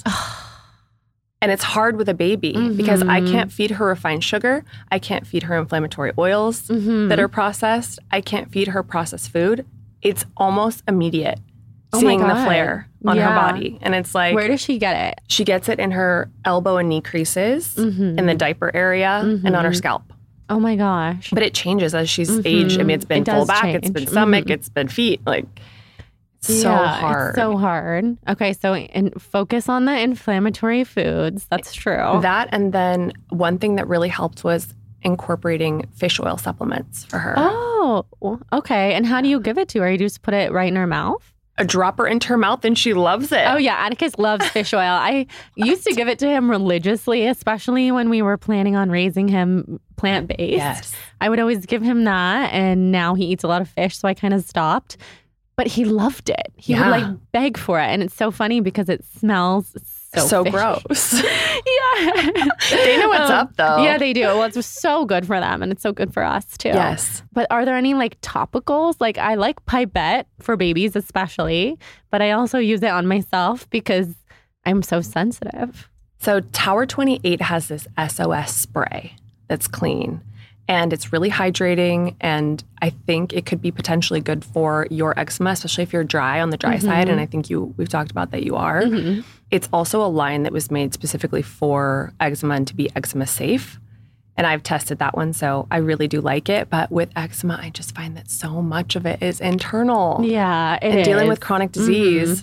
And it's hard with a baby because I can't feed her refined sugar. I can't feed her inflammatory oils that are processed. I can't feed her processed food. It's almost immediate seeing the flare on her body. And it's like... Where does she get it? She gets it in her elbow and knee creases, in the diaper area, and on her scalp. Oh my gosh. But it changes as she's aged. I mean, it's been full back, it's been stomach, it's been feet. Like, it's so hard. It's so hard. Okay, so focus on the inflammatory foods. That's true. That, and then one thing that really helped was incorporating fish oil supplements for her. Oh, okay. And how do you give it to her? You just put it right in her mouth? A dropper into her mouth and she loves it. Oh yeah, Atticus loves fish oil. I used to give it to him religiously, especially when we were planning on raising him plant-based. Yes. I would always give him that, and now he eats a lot of fish, so I kind of stopped. But he loved it. He would beg for it, and it's so funny because it smells so gross. Yeah. They know what's up though. Yeah, they do. Well, it's so good for them, and it's so good for us too. Yes. But are there any topicals? I like Pipette for babies especially, but I also use it on myself because I'm so sensitive. So Tower 28 has this SOS spray that's clean. And it's really hydrating, and I think it could be potentially good for your eczema, especially if you're dry on the dry side. And I think we've talked about that you are. It's also a line that was made specifically for eczema and to be eczema safe. And I've tested that one, so I really do like it. But with eczema, I just find that so much of it is internal. Yeah, it and is. dealing with chronic disease.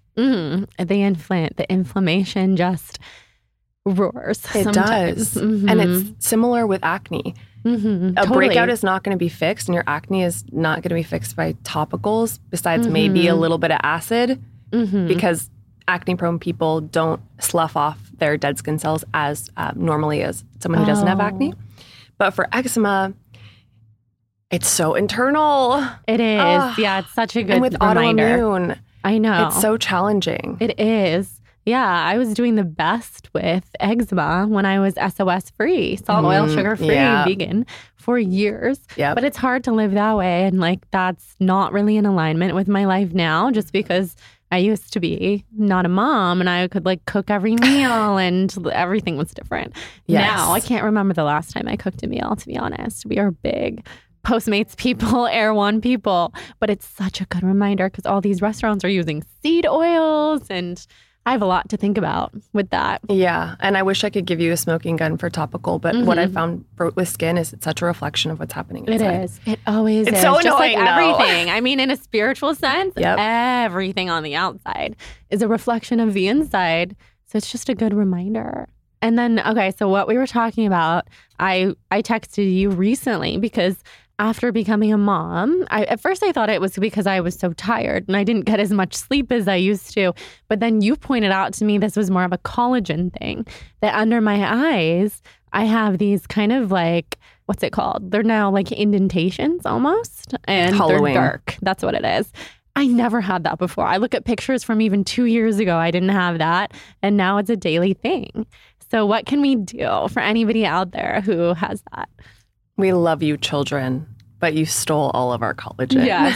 The inflammation just roars. It sometimes. does. And it's similar with acne. A breakout is not going to be fixed, and your acne is not going to be fixed by topicals, besides maybe a little bit of acid, because acne-prone people don't slough off their dead skin cells as normally as someone who doesn't have acne. But for eczema, it's so internal. It is. Yeah, it's such a good and with reminder. Autoimmune, I know. It's so challenging. It is. Yeah, I was doing the best with eczema when I was SOS free, salt, oil, sugar free, vegan for years. But it's hard to live that way. And that's not really in alignment with my life now, just because I used to be not a mom and I could cook every meal and everything was different. Now I can't remember the last time I cooked a meal, to be honest. We are big Postmates people, Erewhon people. But it's such a good reminder because all these restaurants are using seed oils, and I have a lot to think about with that. Yeah. And I wish I could give you a smoking gun for topical, but what I found with skin is it's such a reflection of what's happening inside. It is. It always is. It's so Just like annoying, though. everything. I mean, in a spiritual sense, everything on the outside is a reflection of the inside. So it's just a good reminder. And then, okay, so what we were talking about, I texted you recently because after becoming a mom, at first I thought it was because I was so tired and I didn't get as much sleep as I used to. But then you pointed out to me this was more of a collagen thing, that under my eyes, I have these kind of like, what's it called? They're now like indentations almost. And Hollowing. They're dark. That's what it is. I never had that before. I look at pictures from even 2 years ago. I didn't have that. And now it's a daily thing. So what can we do for anybody out there who has that? We love you, children, but you stole all of our collagen. Yes,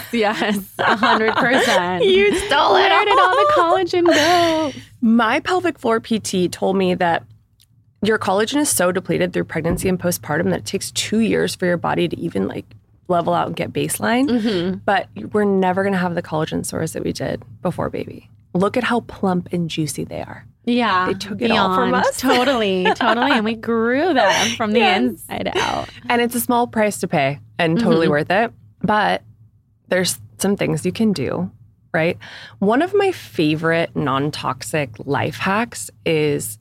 100%. You stole it. Where did all the collagen go? My pelvic floor PT told me that your collagen is so depleted through pregnancy and postpartum that it takes 2 years for your body to even like level out and get baseline. But we're never going to have the collagen stores that we did before baby. Look at how plump and juicy they are. Yeah. They took it all from us. Totally. And we grew them from the inside out. And it's a small price to pay and totally worth it. But there's some things you can do, right? One of my favorite non-toxic life hacks is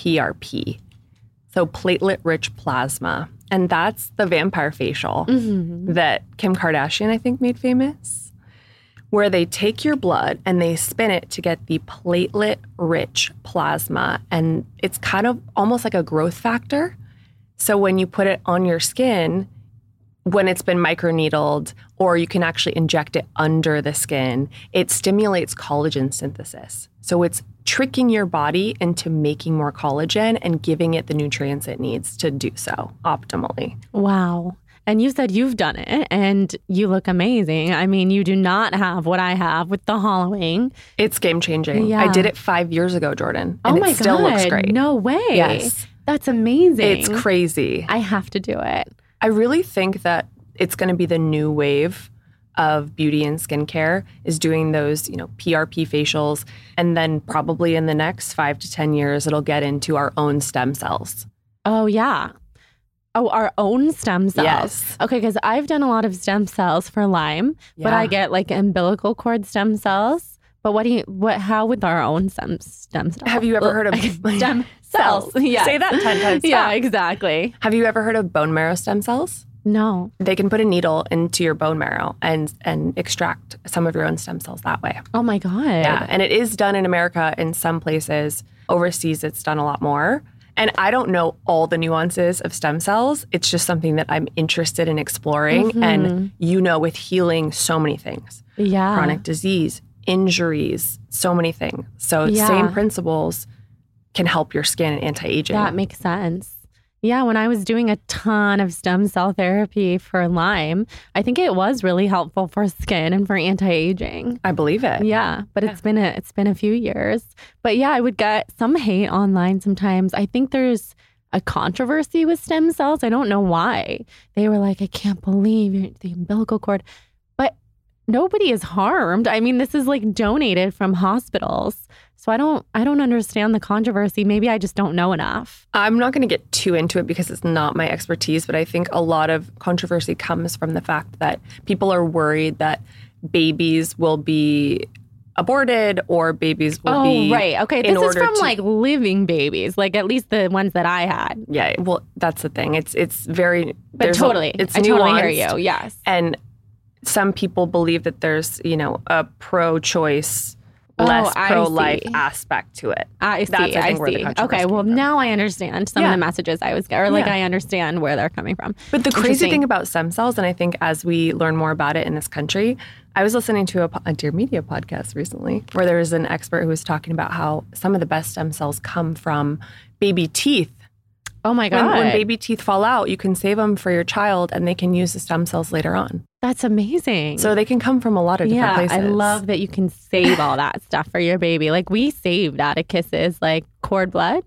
PRP. So platelet-rich plasma. And that's the vampire facial that Kim Kardashian, I think, made famous, where they take your blood and they spin it to get the platelet-rich plasma. And it's kind of almost like a growth factor. So when you put it on your skin, when it's been microneedled, or you can actually inject it under the skin, it stimulates collagen synthesis. So it's tricking your body into making more collagen and giving it the nutrients it needs to do so optimally. Wow. And you said you've done it and you look amazing. I mean, you do not have what I have with the hollowing. It's game changing. Yeah. I did it 5 years ago, Jordan. Oh And my it still God. looks great. No way. Yes. That's amazing. It's crazy. I have to do it. I really think that it's going to be the new wave of beauty and skincare is doing those, PRP facials. And then probably in the next 5 to 10 years, it'll get into our own stem cells. Oh, yeah. Oh, our own stem cells. Yes. Okay, because I've done a lot of stem cells for Lyme, but I get like umbilical cord stem cells. But how with our own stem cells? Have you ever heard of stem cells? Yeah. Say that 10 times. Yeah, exactly. Have you ever heard of bone marrow stem cells? No. They can put a needle into your bone marrow and extract some of your own stem cells that way. Oh my God. Yeah, and it is done in America in some places. Overseas, it's done a lot more. And I don't know all the nuances of stem cells. It's just something that I'm interested in exploring. And with healing so many things. Yeah. Chronic disease, injuries, so many things. So same principles can help your skin and anti-aging. That makes sense. Yeah, when I was doing a ton of stem cell therapy for Lyme, I think it was really helpful for skin and for anti-aging. I believe it. Yeah, but it's been a few years. But yeah, I would get some hate online sometimes. I think there's a controversy with stem cells. I don't know why. They were like, I can't believe the umbilical cord. But nobody is harmed. I mean, this is like donated from hospitals. So I don't understand the controversy. Maybe I just don't know enough. I'm not going to get too into it because it's not my expertise, but I think a lot of controversy comes from the fact that people are worried that babies will be aborted or babies will be... Oh, right. Okay, this is from like living babies, like at least the ones that I had. Yeah, well, that's the thing. It's very... But totally. It's I totally hear nuanced. you, yes. And some people believe that there's, a pro-choice... less pro-life aspect to it. I see. Okay, well, now I understand some of the messages I was getting, or I understand where they're coming from. But the crazy thing about stem cells, and I think as we learn more about it in this country, I was listening to a Dear Media podcast recently where there was an expert who was talking about how some of the best stem cells come from baby teeth. Oh my God. When baby teeth fall out, you can save them for your child and they can use the stem cells later on. That's amazing. So they can come from a lot of different places. I love that you can save all that stuff for your baby. Like we saved Atticus's like cord blood,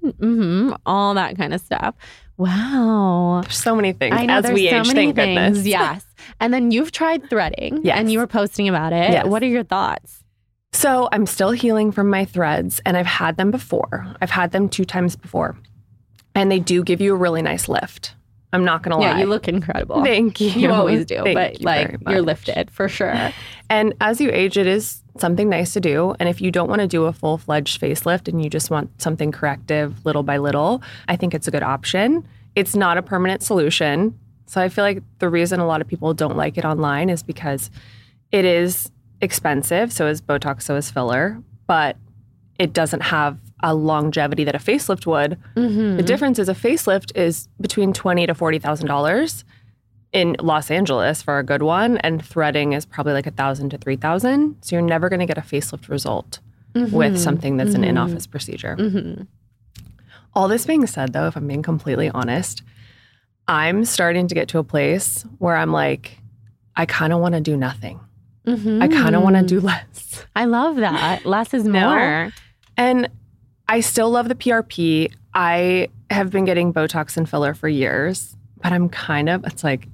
all that kind of stuff. Wow. There's so many things I know, as we age, thank goodness. Yes. And then you've tried threading and you were posting about it. Yes. What are your thoughts? So I'm still healing from my threads, and I've had them before. I've had them 2 times before. And they do give you a really nice lift. I'm not going to lie. Yeah, you look incredible. Thank you. You always do, Thank but you're lifted for sure. And as you age, it is something nice to do. And if you don't want to do a full-fledged facelift and you just want something corrective little by little, I think it's a good option. It's not a permanent solution. So I feel like the reason a lot of people don't like it online is because it is expensive. So is Botox, so is filler. But it doesn't have a longevity that a facelift would. Mm-hmm. The difference is a facelift is between $20,000 to $40,000 in Los Angeles for a good one, and threading is probably like $1,000 to $3,000. So you're never going to get a facelift result with something that's an in-office procedure. All this being said, though, if I'm being completely honest, I'm starting to get to a place where I'm like, I kind of want to do nothing. I kind of want to do less. I love that. Less is more. And I still love the PRP. I have been getting Botox and filler for years, but I'm kind of, it's like,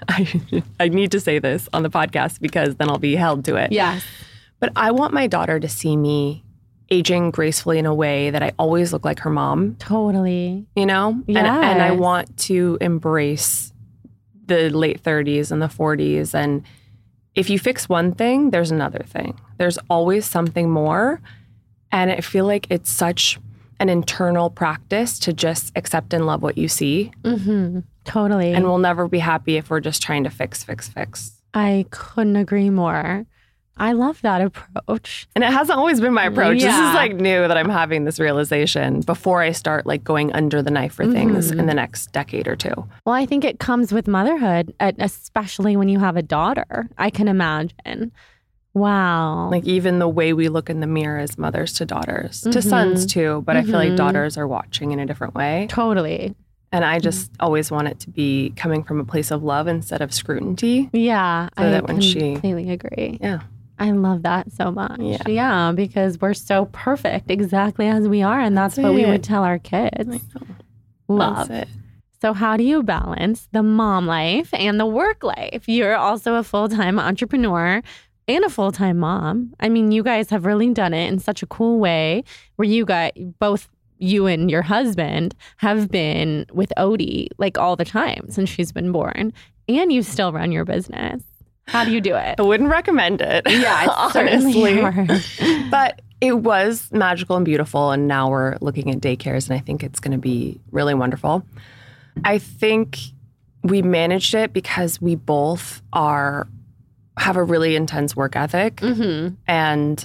I need to say this on the podcast because then I'll be held to it. Yes. But I want my daughter to see me aging gracefully in a way that I always look like her mom. Totally. You know? Yes. And I want to embrace the late 30s and the 40s. And if you fix one thing, there's another thing. There's always something more. And I feel like it's such an internal practice to just accept and love what you see. Totally. And we'll never be happy if we're just trying to fix. I couldn't agree more. I love that approach. And it hasn't always been my approach. Yeah. This is like new that I'm having this realization before I start like going under the knife for things in the next decade or two. Well, I think it comes with motherhood, especially when you have a daughter, I can imagine. Wow. Like even the way we look in the mirror as mothers to daughters, to sons too, but I feel like daughters are watching in a different way. Totally. And I just always want it to be coming from a place of love instead of scrutiny. Yeah. So that when she completely agree. Yeah. I love that so much. Yeah. Because we're so perfect exactly as we are. And that's what we would tell our kids. Love. That's it. So how do you balance the mom life and the work life? You're also a full-time entrepreneur and a full-time mom. I mean, you guys have really done it in such a cool way where both you and your husband have been with Odie like all the time since she's been born. And you still run your business. How do you do it? I wouldn't recommend it. Yeah, it's certainly hard. But it was magical and beautiful. And now we're looking at daycares, and I think it's going to be really wonderful. I think we managed it because we both have a really intense work ethic. And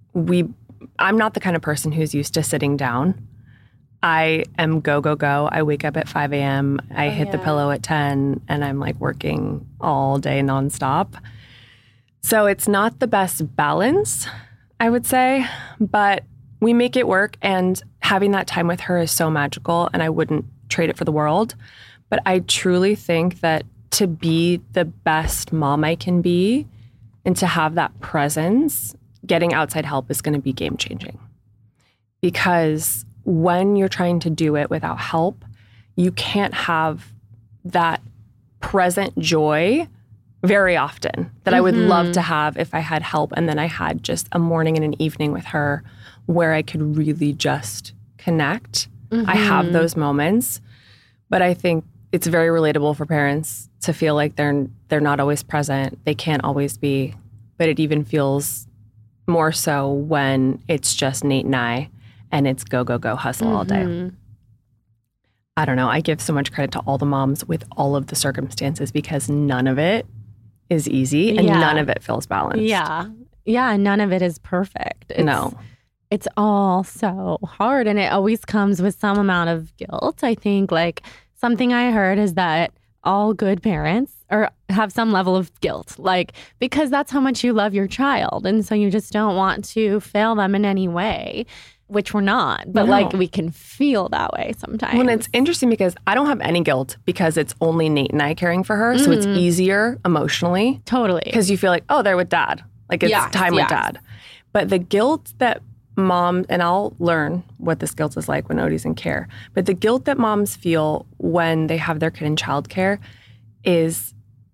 I'm not the kind of person who's used to sitting down. I am go, go, go. I wake up at 5 a.m. I hit the pillow at 10 and I'm like working all day nonstop. So it's not the best balance, I would say, but we make it work. And having that time with her is so magical and I wouldn't trade it for the world. But I truly think that to be the best mom I can be and to have that presence, getting outside help is going to be game changing. Because when you're trying to do it without help, you can't have that present joy very often that I would love to have if I had help. And then I had just a morning and an evening with her where I could really just connect. I have those moments, but I think it's very relatable for parents to feel like they're not always present. They can't always be, but it even feels more so when it's just Nate and I. And it's go, go, go, hustle all day. I don't know. I give so much credit to all the moms with all of the circumstances because none of it is easy and none of it feels balanced. Yeah. None of it is perfect. It's all so hard. And it always comes with some amount of guilt. I think like something I heard is that all good parents have some level of guilt, like because that's how much you love your child. And so you just don't want to fail them in any way. Which we're not, but like we can feel that way sometimes. Well, it's interesting because I don't have any guilt because it's only Nate and I caring for her. So it's easier emotionally. Totally. Because you feel like, oh, they're with dad. Like it's time with dad. But the guilt that mom, and I'll learn what this guilt is like when Odie's in care, but the guilt that moms feel when they have their kid in childcare is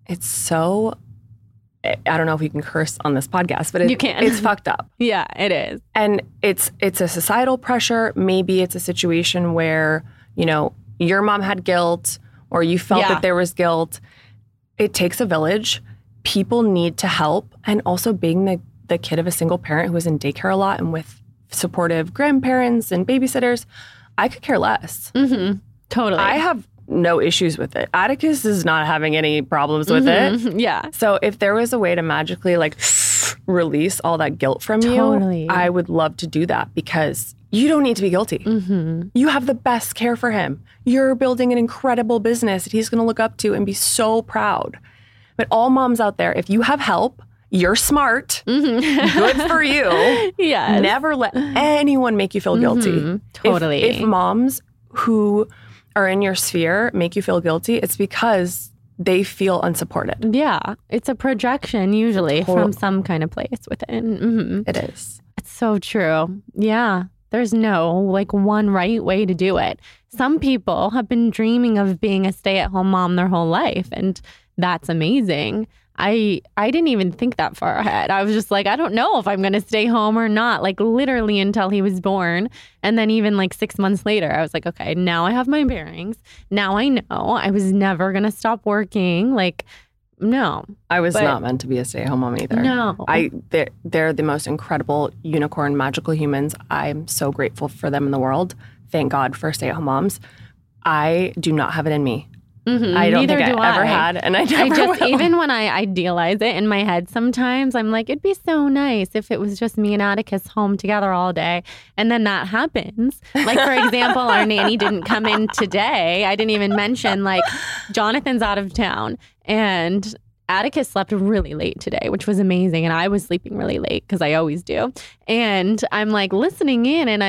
it's so, I don't know if you can curse on this podcast, but you can. It's fucked up. Yeah, it is. And it's a societal pressure. Maybe it's a situation where, you know, your mom had guilt or you felt that there was guilt. It takes a village. People need to help. And also being the kid of a single parent who was in daycare a lot and with supportive grandparents and babysitters, I could care less. Mm-hmm. Totally. I have no issues with it. Atticus is not having any problems with it. Yeah. So if there was a way to magically like release all that guilt from you, I would love to do that because you don't need to be guilty. Mm-hmm. You have the best care for him. You're building an incredible business that he's going to look up to and be so proud. But all moms out there, if you have help, you're smart. Mm-hmm. Good for you. Yes. Never let anyone make you feel guilty. Mm-hmm. Totally. If moms who are in your sphere make you feel guilty, it's because they feel unsupported. Yeah. It's a projection usually from some kind of place within. Mm-hmm. It is. It's so true. Yeah. There's no like one right way to do it. Some people have been dreaming of being a stay-at-home mom their whole life, and that's amazing. I didn't even think that far ahead. I was just like, I don't know if I'm going to stay home or not, like literally until he was born. And then even like 6 months later, I was like, okay, now I have my bearings. Now I know I was never going to stop working. Like, no. I was not meant to be a stay-at-home mom either. No. They're the most incredible unicorn magical humans. I'm so grateful for them in the world. Thank God for stay-at-home moms. I do not have it in me. Mm-hmm. I don't think I ever had, and I never will. Even when I idealize it in my head sometimes, I'm like, it'd be so nice if it was just me and Atticus home together all day. And then that happens. Like, for example, our nanny didn't come in today. I didn't even mention, like, Jonathan's out of town, and Atticus slept really late today, which was amazing. And I was sleeping really late because I always do. And I'm like listening in, and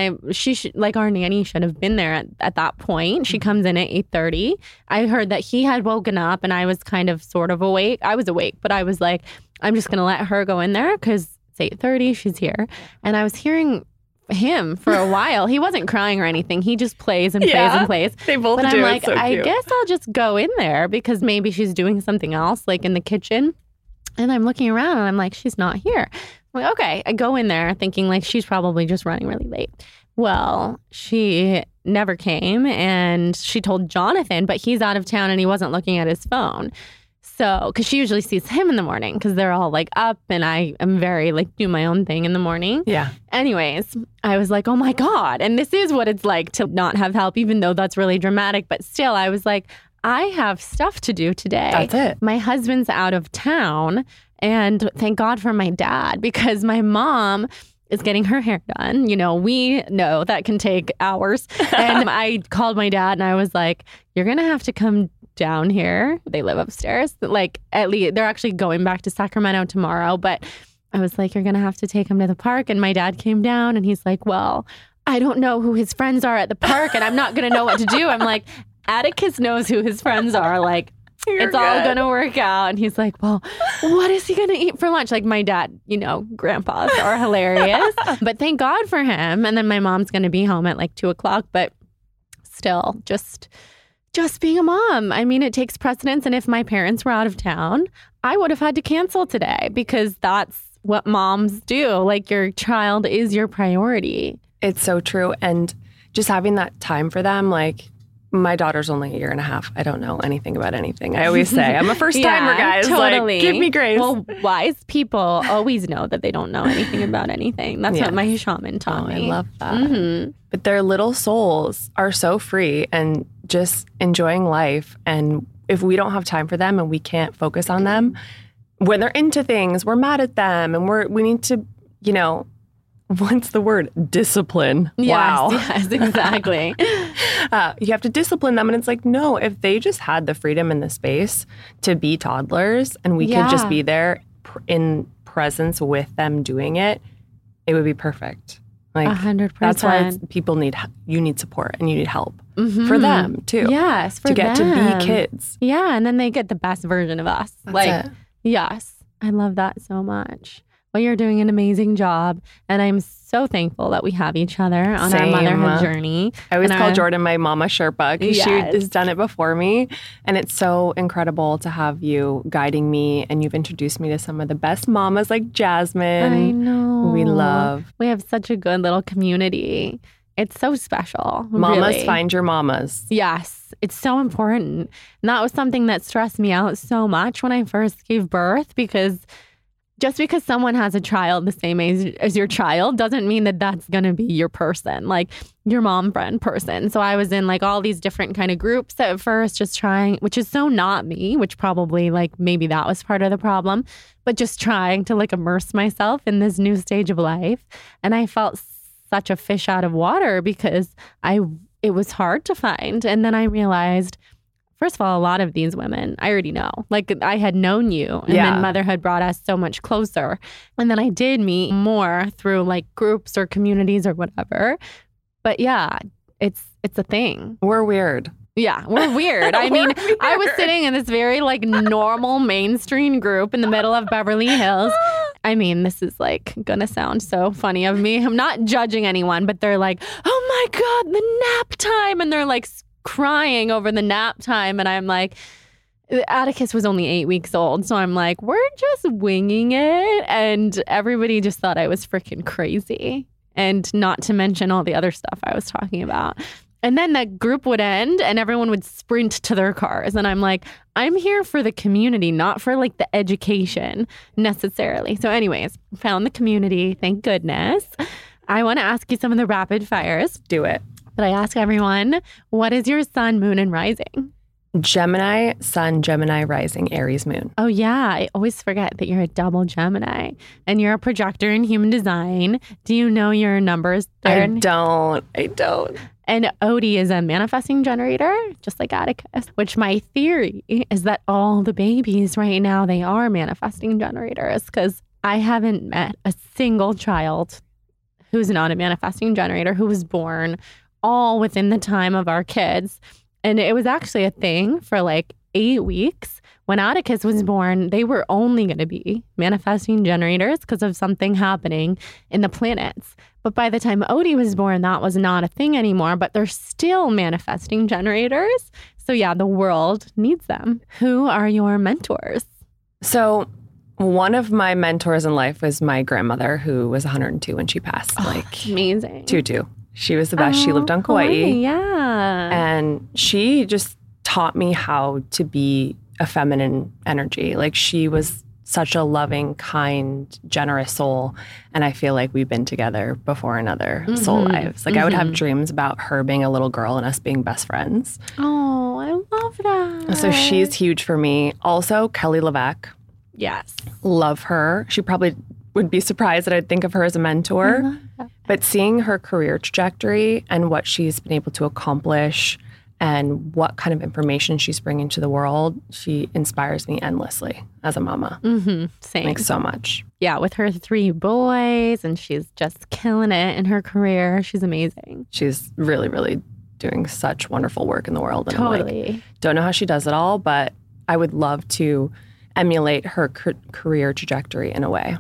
our nanny should have been there at that point. She comes in at 8:30. I heard that he had woken up, and I was kind of sort of awake. I was awake, but I was like, I'm just going to let her go in there because it's 8:30. She's here. And I was hearing him for a while. He wasn't crying or anything. He just plays and plays and plays. They both do. I'm like, so I guess I'll just go in there because maybe she's doing something else, like in the kitchen. And I'm looking around and I'm like, she's not here. I'm like, okay. I go in there thinking like she's probably just running really late. Well, she never came, and she told Jonathan, but he's out of town and he wasn't looking at his phone. So, because she usually sees him in the morning because they're all like up, and I am very like do my own thing in the morning. Yeah. Anyways, I was like, oh my God. And this is what it's like to not have help, even though that's really dramatic. But still, I was like, I have stuff to do today. That's it. My husband's out of town, and thank God for my dad, because my mom is getting her hair done. You know, we know that can take hours. And I called my dad and I was like, you're going to have to come down here. They live upstairs. Like, at least they're actually going back to Sacramento tomorrow. But I was like, you're going to have to take him to the park. And my dad came down and he's like, well, I don't know who his friends are at the park and I'm not going to know what to do. I'm like, Atticus knows who his friends are. Like, it's all going to work out. And he's like, well, what is he going to eat for lunch? Like, my dad, you know, grandpas are hilarious. But thank God for him. And then my mom's going to be home at like 2:00. But still, just being a mom. I mean, it takes precedence. And if my parents were out of town, I would have had to cancel today because that's what moms do. Like, your child is your priority. It's so true. And just having that time for them, like, my daughter's only 1.5 years. I don't know anything about anything. I always say, I'm a first timer, guys. Totally. Like, give me grace. Well, wise people always know that they don't know anything about anything. That's what my shaman taught me. I love that. Mm-hmm. But their little souls are so free and just enjoying life. And if we don't have time for them and we can't focus on them, when they're into things, we're mad at them, and we need to, you know, what's the word? Discipline. Yes, wow. Yes, exactly. You have to discipline them. And it's like, no, if they just had the freedom and the space to be toddlers and we could just be there in presence with them doing it, it would be perfect. Like 100%. That's why you need support and you need help for them too. Yes, for to get them. to be kids. Yeah, and then they get the best version of us. That's it. Yes, I love that so much. Well, you're doing an amazing job. And I'm so thankful that we have each other on our motherhood journey. I always call Jordan my Mama Sherpa because she has done it before me. And it's so incredible to have you guiding me. And you've introduced me to some of the best mamas like Jasmine. I know. We love. We have such a good little community. It's so special. Mamas, really. find your mamas. Yes, it's so important. And that was something that stressed me out so much when I first gave birth, because just because someone has a child the same age as your child doesn't mean that that's going to be your person, like your mom friend person. So I was in like all these different kind of groups at first, just trying, which is so not me, which probably like maybe that was part of the problem, but just trying to like immerse myself in this new stage of life. And I felt such a fish out of water because it was hard to find. And then I realized, first of all, a lot of these women, I already know. Like, I had known you, and then motherhood brought us so much closer. And then I did meet more through like groups or communities or whatever. But yeah, it's a thing. We're weird. Yeah, we're weird. I mean, weird. I was sitting in this very like normal mainstream group in the middle of Beverly Hills. I mean, this is like gonna sound so funny of me. I'm not judging anyone, but they're like, oh my God, the nap time. And they're like crying over the nap time. And I'm like, Atticus was only 8 weeks old. So I'm like, we're just winging it. And everybody just thought I was freaking crazy. And not to mention all the other stuff I was talking about. And then the group would end and everyone would sprint to their cars. And I'm like, I'm here for the community, not for like the education necessarily. So anyways, found the community. Thank goodness. I want to ask you some of the rapid fires. Do it. But I ask everyone, what is your sun, moon, and rising? Gemini, sun, Gemini, rising, Aries, moon. Oh, yeah. I always forget that you're a double Gemini and you're a projector in human design. Do you know your numbers there? I don't. And Odie is a manifesting generator, just like Atticus, which my theory is that all the babies right now, they are manifesting generators, because I haven't met a single child who's not a manifesting generator who was born all within the time of our kids. And it was actually a thing for like 8 weeks. When Atticus was born, they were only going to be manifesting generators because of something happening in the planets. But by the time Odie was born, that was not a thing anymore, but they're still manifesting generators. So yeah, the world needs them. Who are your mentors? So one of my mentors in life was my grandmother, who was 102 when she passed. Amazing. Tutu. She was the best. She lived on Kauai. Yeah. And she just taught me how to be a feminine energy. Like, she was such a loving, kind, generous soul. And I feel like we've been together before in other soul lives. Like, I would have dreams about her being a little girl and us being best friends. Oh, I love that. So she's huge for me. Also, Kelly LeVeque. Yes. Love her. She probably would be surprised that I'd think of her as a mentor. But seeing her career trajectory and what she's been able to accomplish and what kind of information she's bringing to the world, she inspires me endlessly as a mama. Same. Like, so much. Yeah, with her 3 boys, and she's just killing it in her career. She's amazing. She's really, really doing such wonderful work in the world. And Totally. I'm like, don't know how she does it all, but I would love to emulate her career trajectory in a way.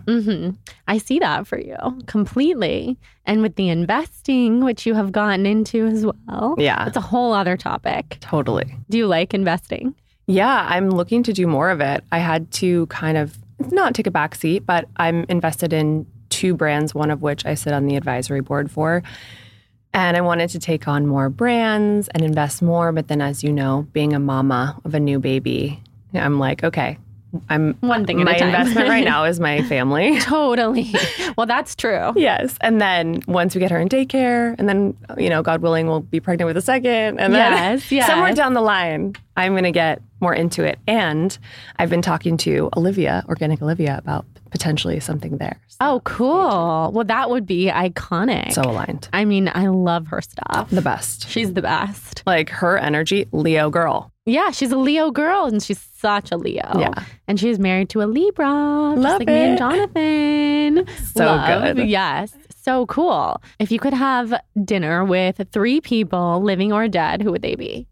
I see that for you completely. And with the investing, which you have gotten into as well. Yeah. It's a whole other topic. Totally. Do you like investing? Yeah, I'm looking to do more of it. I had to kind of not take a back seat, but I'm invested in 2 brands, one of which I sit on the advisory board for. And I wanted to take on more brands and invest more. But then, as you know, being a mama of a new baby, I'm like, okay, one thing at a time. My investment right now is my family. Totally. Well, that's true. Yes. And then once we get her in daycare, and then, you know, God willing, we'll be pregnant with a second. And then somewhere down the line, I'm going to get more into it. And I've been talking to Olivia, Organic Olivia, about potentially something there. So oh, cool. Well, that would be iconic. So aligned. I mean, I love her stuff. The best. She's the best. Like, her energy, Leo girl. Yeah, she's a Leo girl, and she's such a Leo. Yeah. And she's married to a Libra, Love just like it. me and Jonathan. So good. Yes. So cool. If you could have dinner with 3 people, living or dead, who would they be?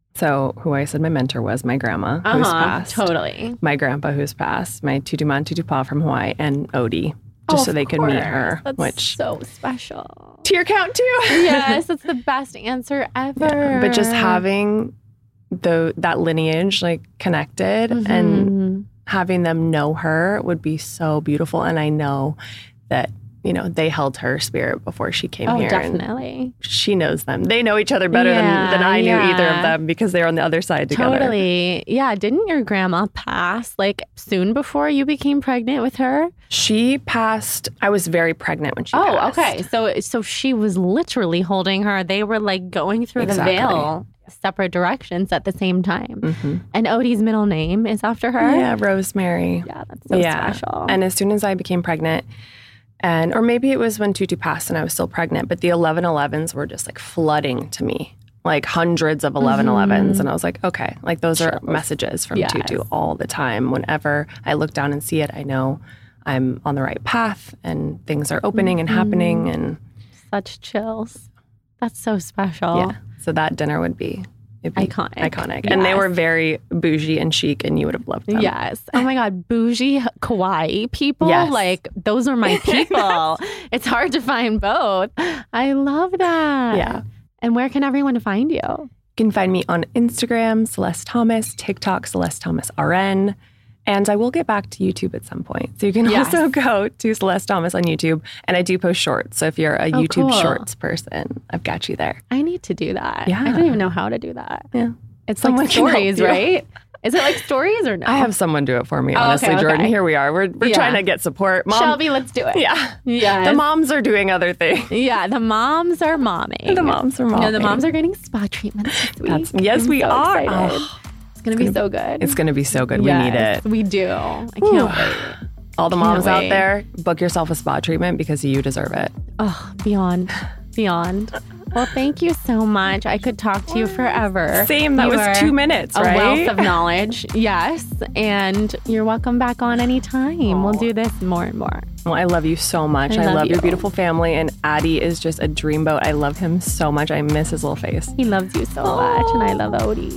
So who I said my mentor was, my grandma, who's passed. Totally. My grandpa, who's passed. My tutu man, tutu pa from Hawaii, and Odie. just so they could meet her. That's which so special. Tear count too. Yes, that's the best answer ever. Yeah, but just having that lineage like connected and having them know her would be so beautiful. And I know that, you know, they held her spirit before she came here. Oh, definitely. She knows them. They know each other better than I knew either of them because they're on the other side together. Totally. Yeah. Didn't your grandma pass like soon before you became pregnant with her? She passed. I was very pregnant when she passed. Oh, okay. So she was literally holding her. They were like going through the veil, separate directions at the same time. And Odie's middle name is after her? Yeah, Rosemary. Yeah, that's so special. And as soon as I became pregnant, or maybe it was when Tutu passed and I was still pregnant, but the 1111s were just like flooding to me, like hundreds of 1111s. And I was like, okay, like those are messages from Tutu all the time. Whenever I look down and see it, I know I'm on the right path and things are opening and happening. And such chills. That's so special. Yeah. So that dinner would be iconic. Yes. And they were very bougie and chic, and you would have loved them. Yes. Oh my God. Bougie Kauai people. Yes. Like, those are my people. It's hard to find both. I love that. Yeah. And where can everyone find you? You can find me on Instagram, Celeste Thomas, TikTok, Celeste Thomas RN. And I will get back to YouTube at some point. So you can also go to Celeste Thomas on YouTube. And I do post shorts. So if you're a YouTube shorts person, I've got you there. I need to do that. Yeah. I don't even know how to do that. Yeah. It's Someone like stories, right? Is it like stories or no? I have someone do it for me, honestly, Jordan. Here we are. We're trying to get support. Mom, Shelby, let's do it. Yeah. Yes. The moms are doing other things. Yeah, the moms are momming. The moms are momming. No, the moms are getting spa treatments this week. Yes, we are. It's going to be so good. It's going to be so good. Yes, we need it. We do. I can't wait. All the moms out there, book yourself a spa treatment because you deserve it. Oh, beyond. Well, thank you so much. I could talk to you forever. Same. That was 2 minutes, right? A wealth of knowledge. Yes. And you're welcome back on anytime. We'll do this more and more. Well, I love you so much. I love your beautiful family. And Addie is just a dreamboat. I love him so much. I miss his little face. He loves you so much. And I love Odie.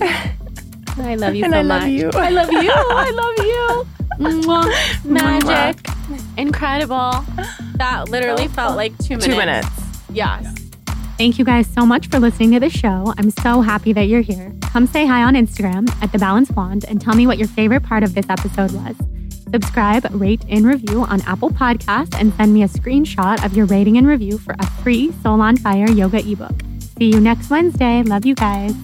I love you and so I love much. You. I love you. I love you. Mwah. Magic. Incredible. That literally felt like 2 minutes. 2 minutes. Yes. Thank you guys so much for listening to the show. I'm so happy that you're here. Come say hi on Instagram at The Balanced Blonde and tell me what your favorite part of this episode was. Subscribe, rate, and review on Apple Podcasts and send me a screenshot of your rating and review for a free Soul on Fire yoga ebook. See you next Wednesday. Love you guys.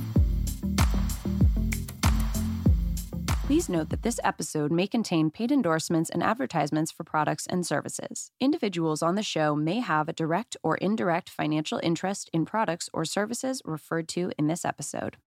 Please note that this episode may contain paid endorsements and advertisements for products and services. Individuals on the show may have a direct or indirect financial interest in products or services referred to in this episode.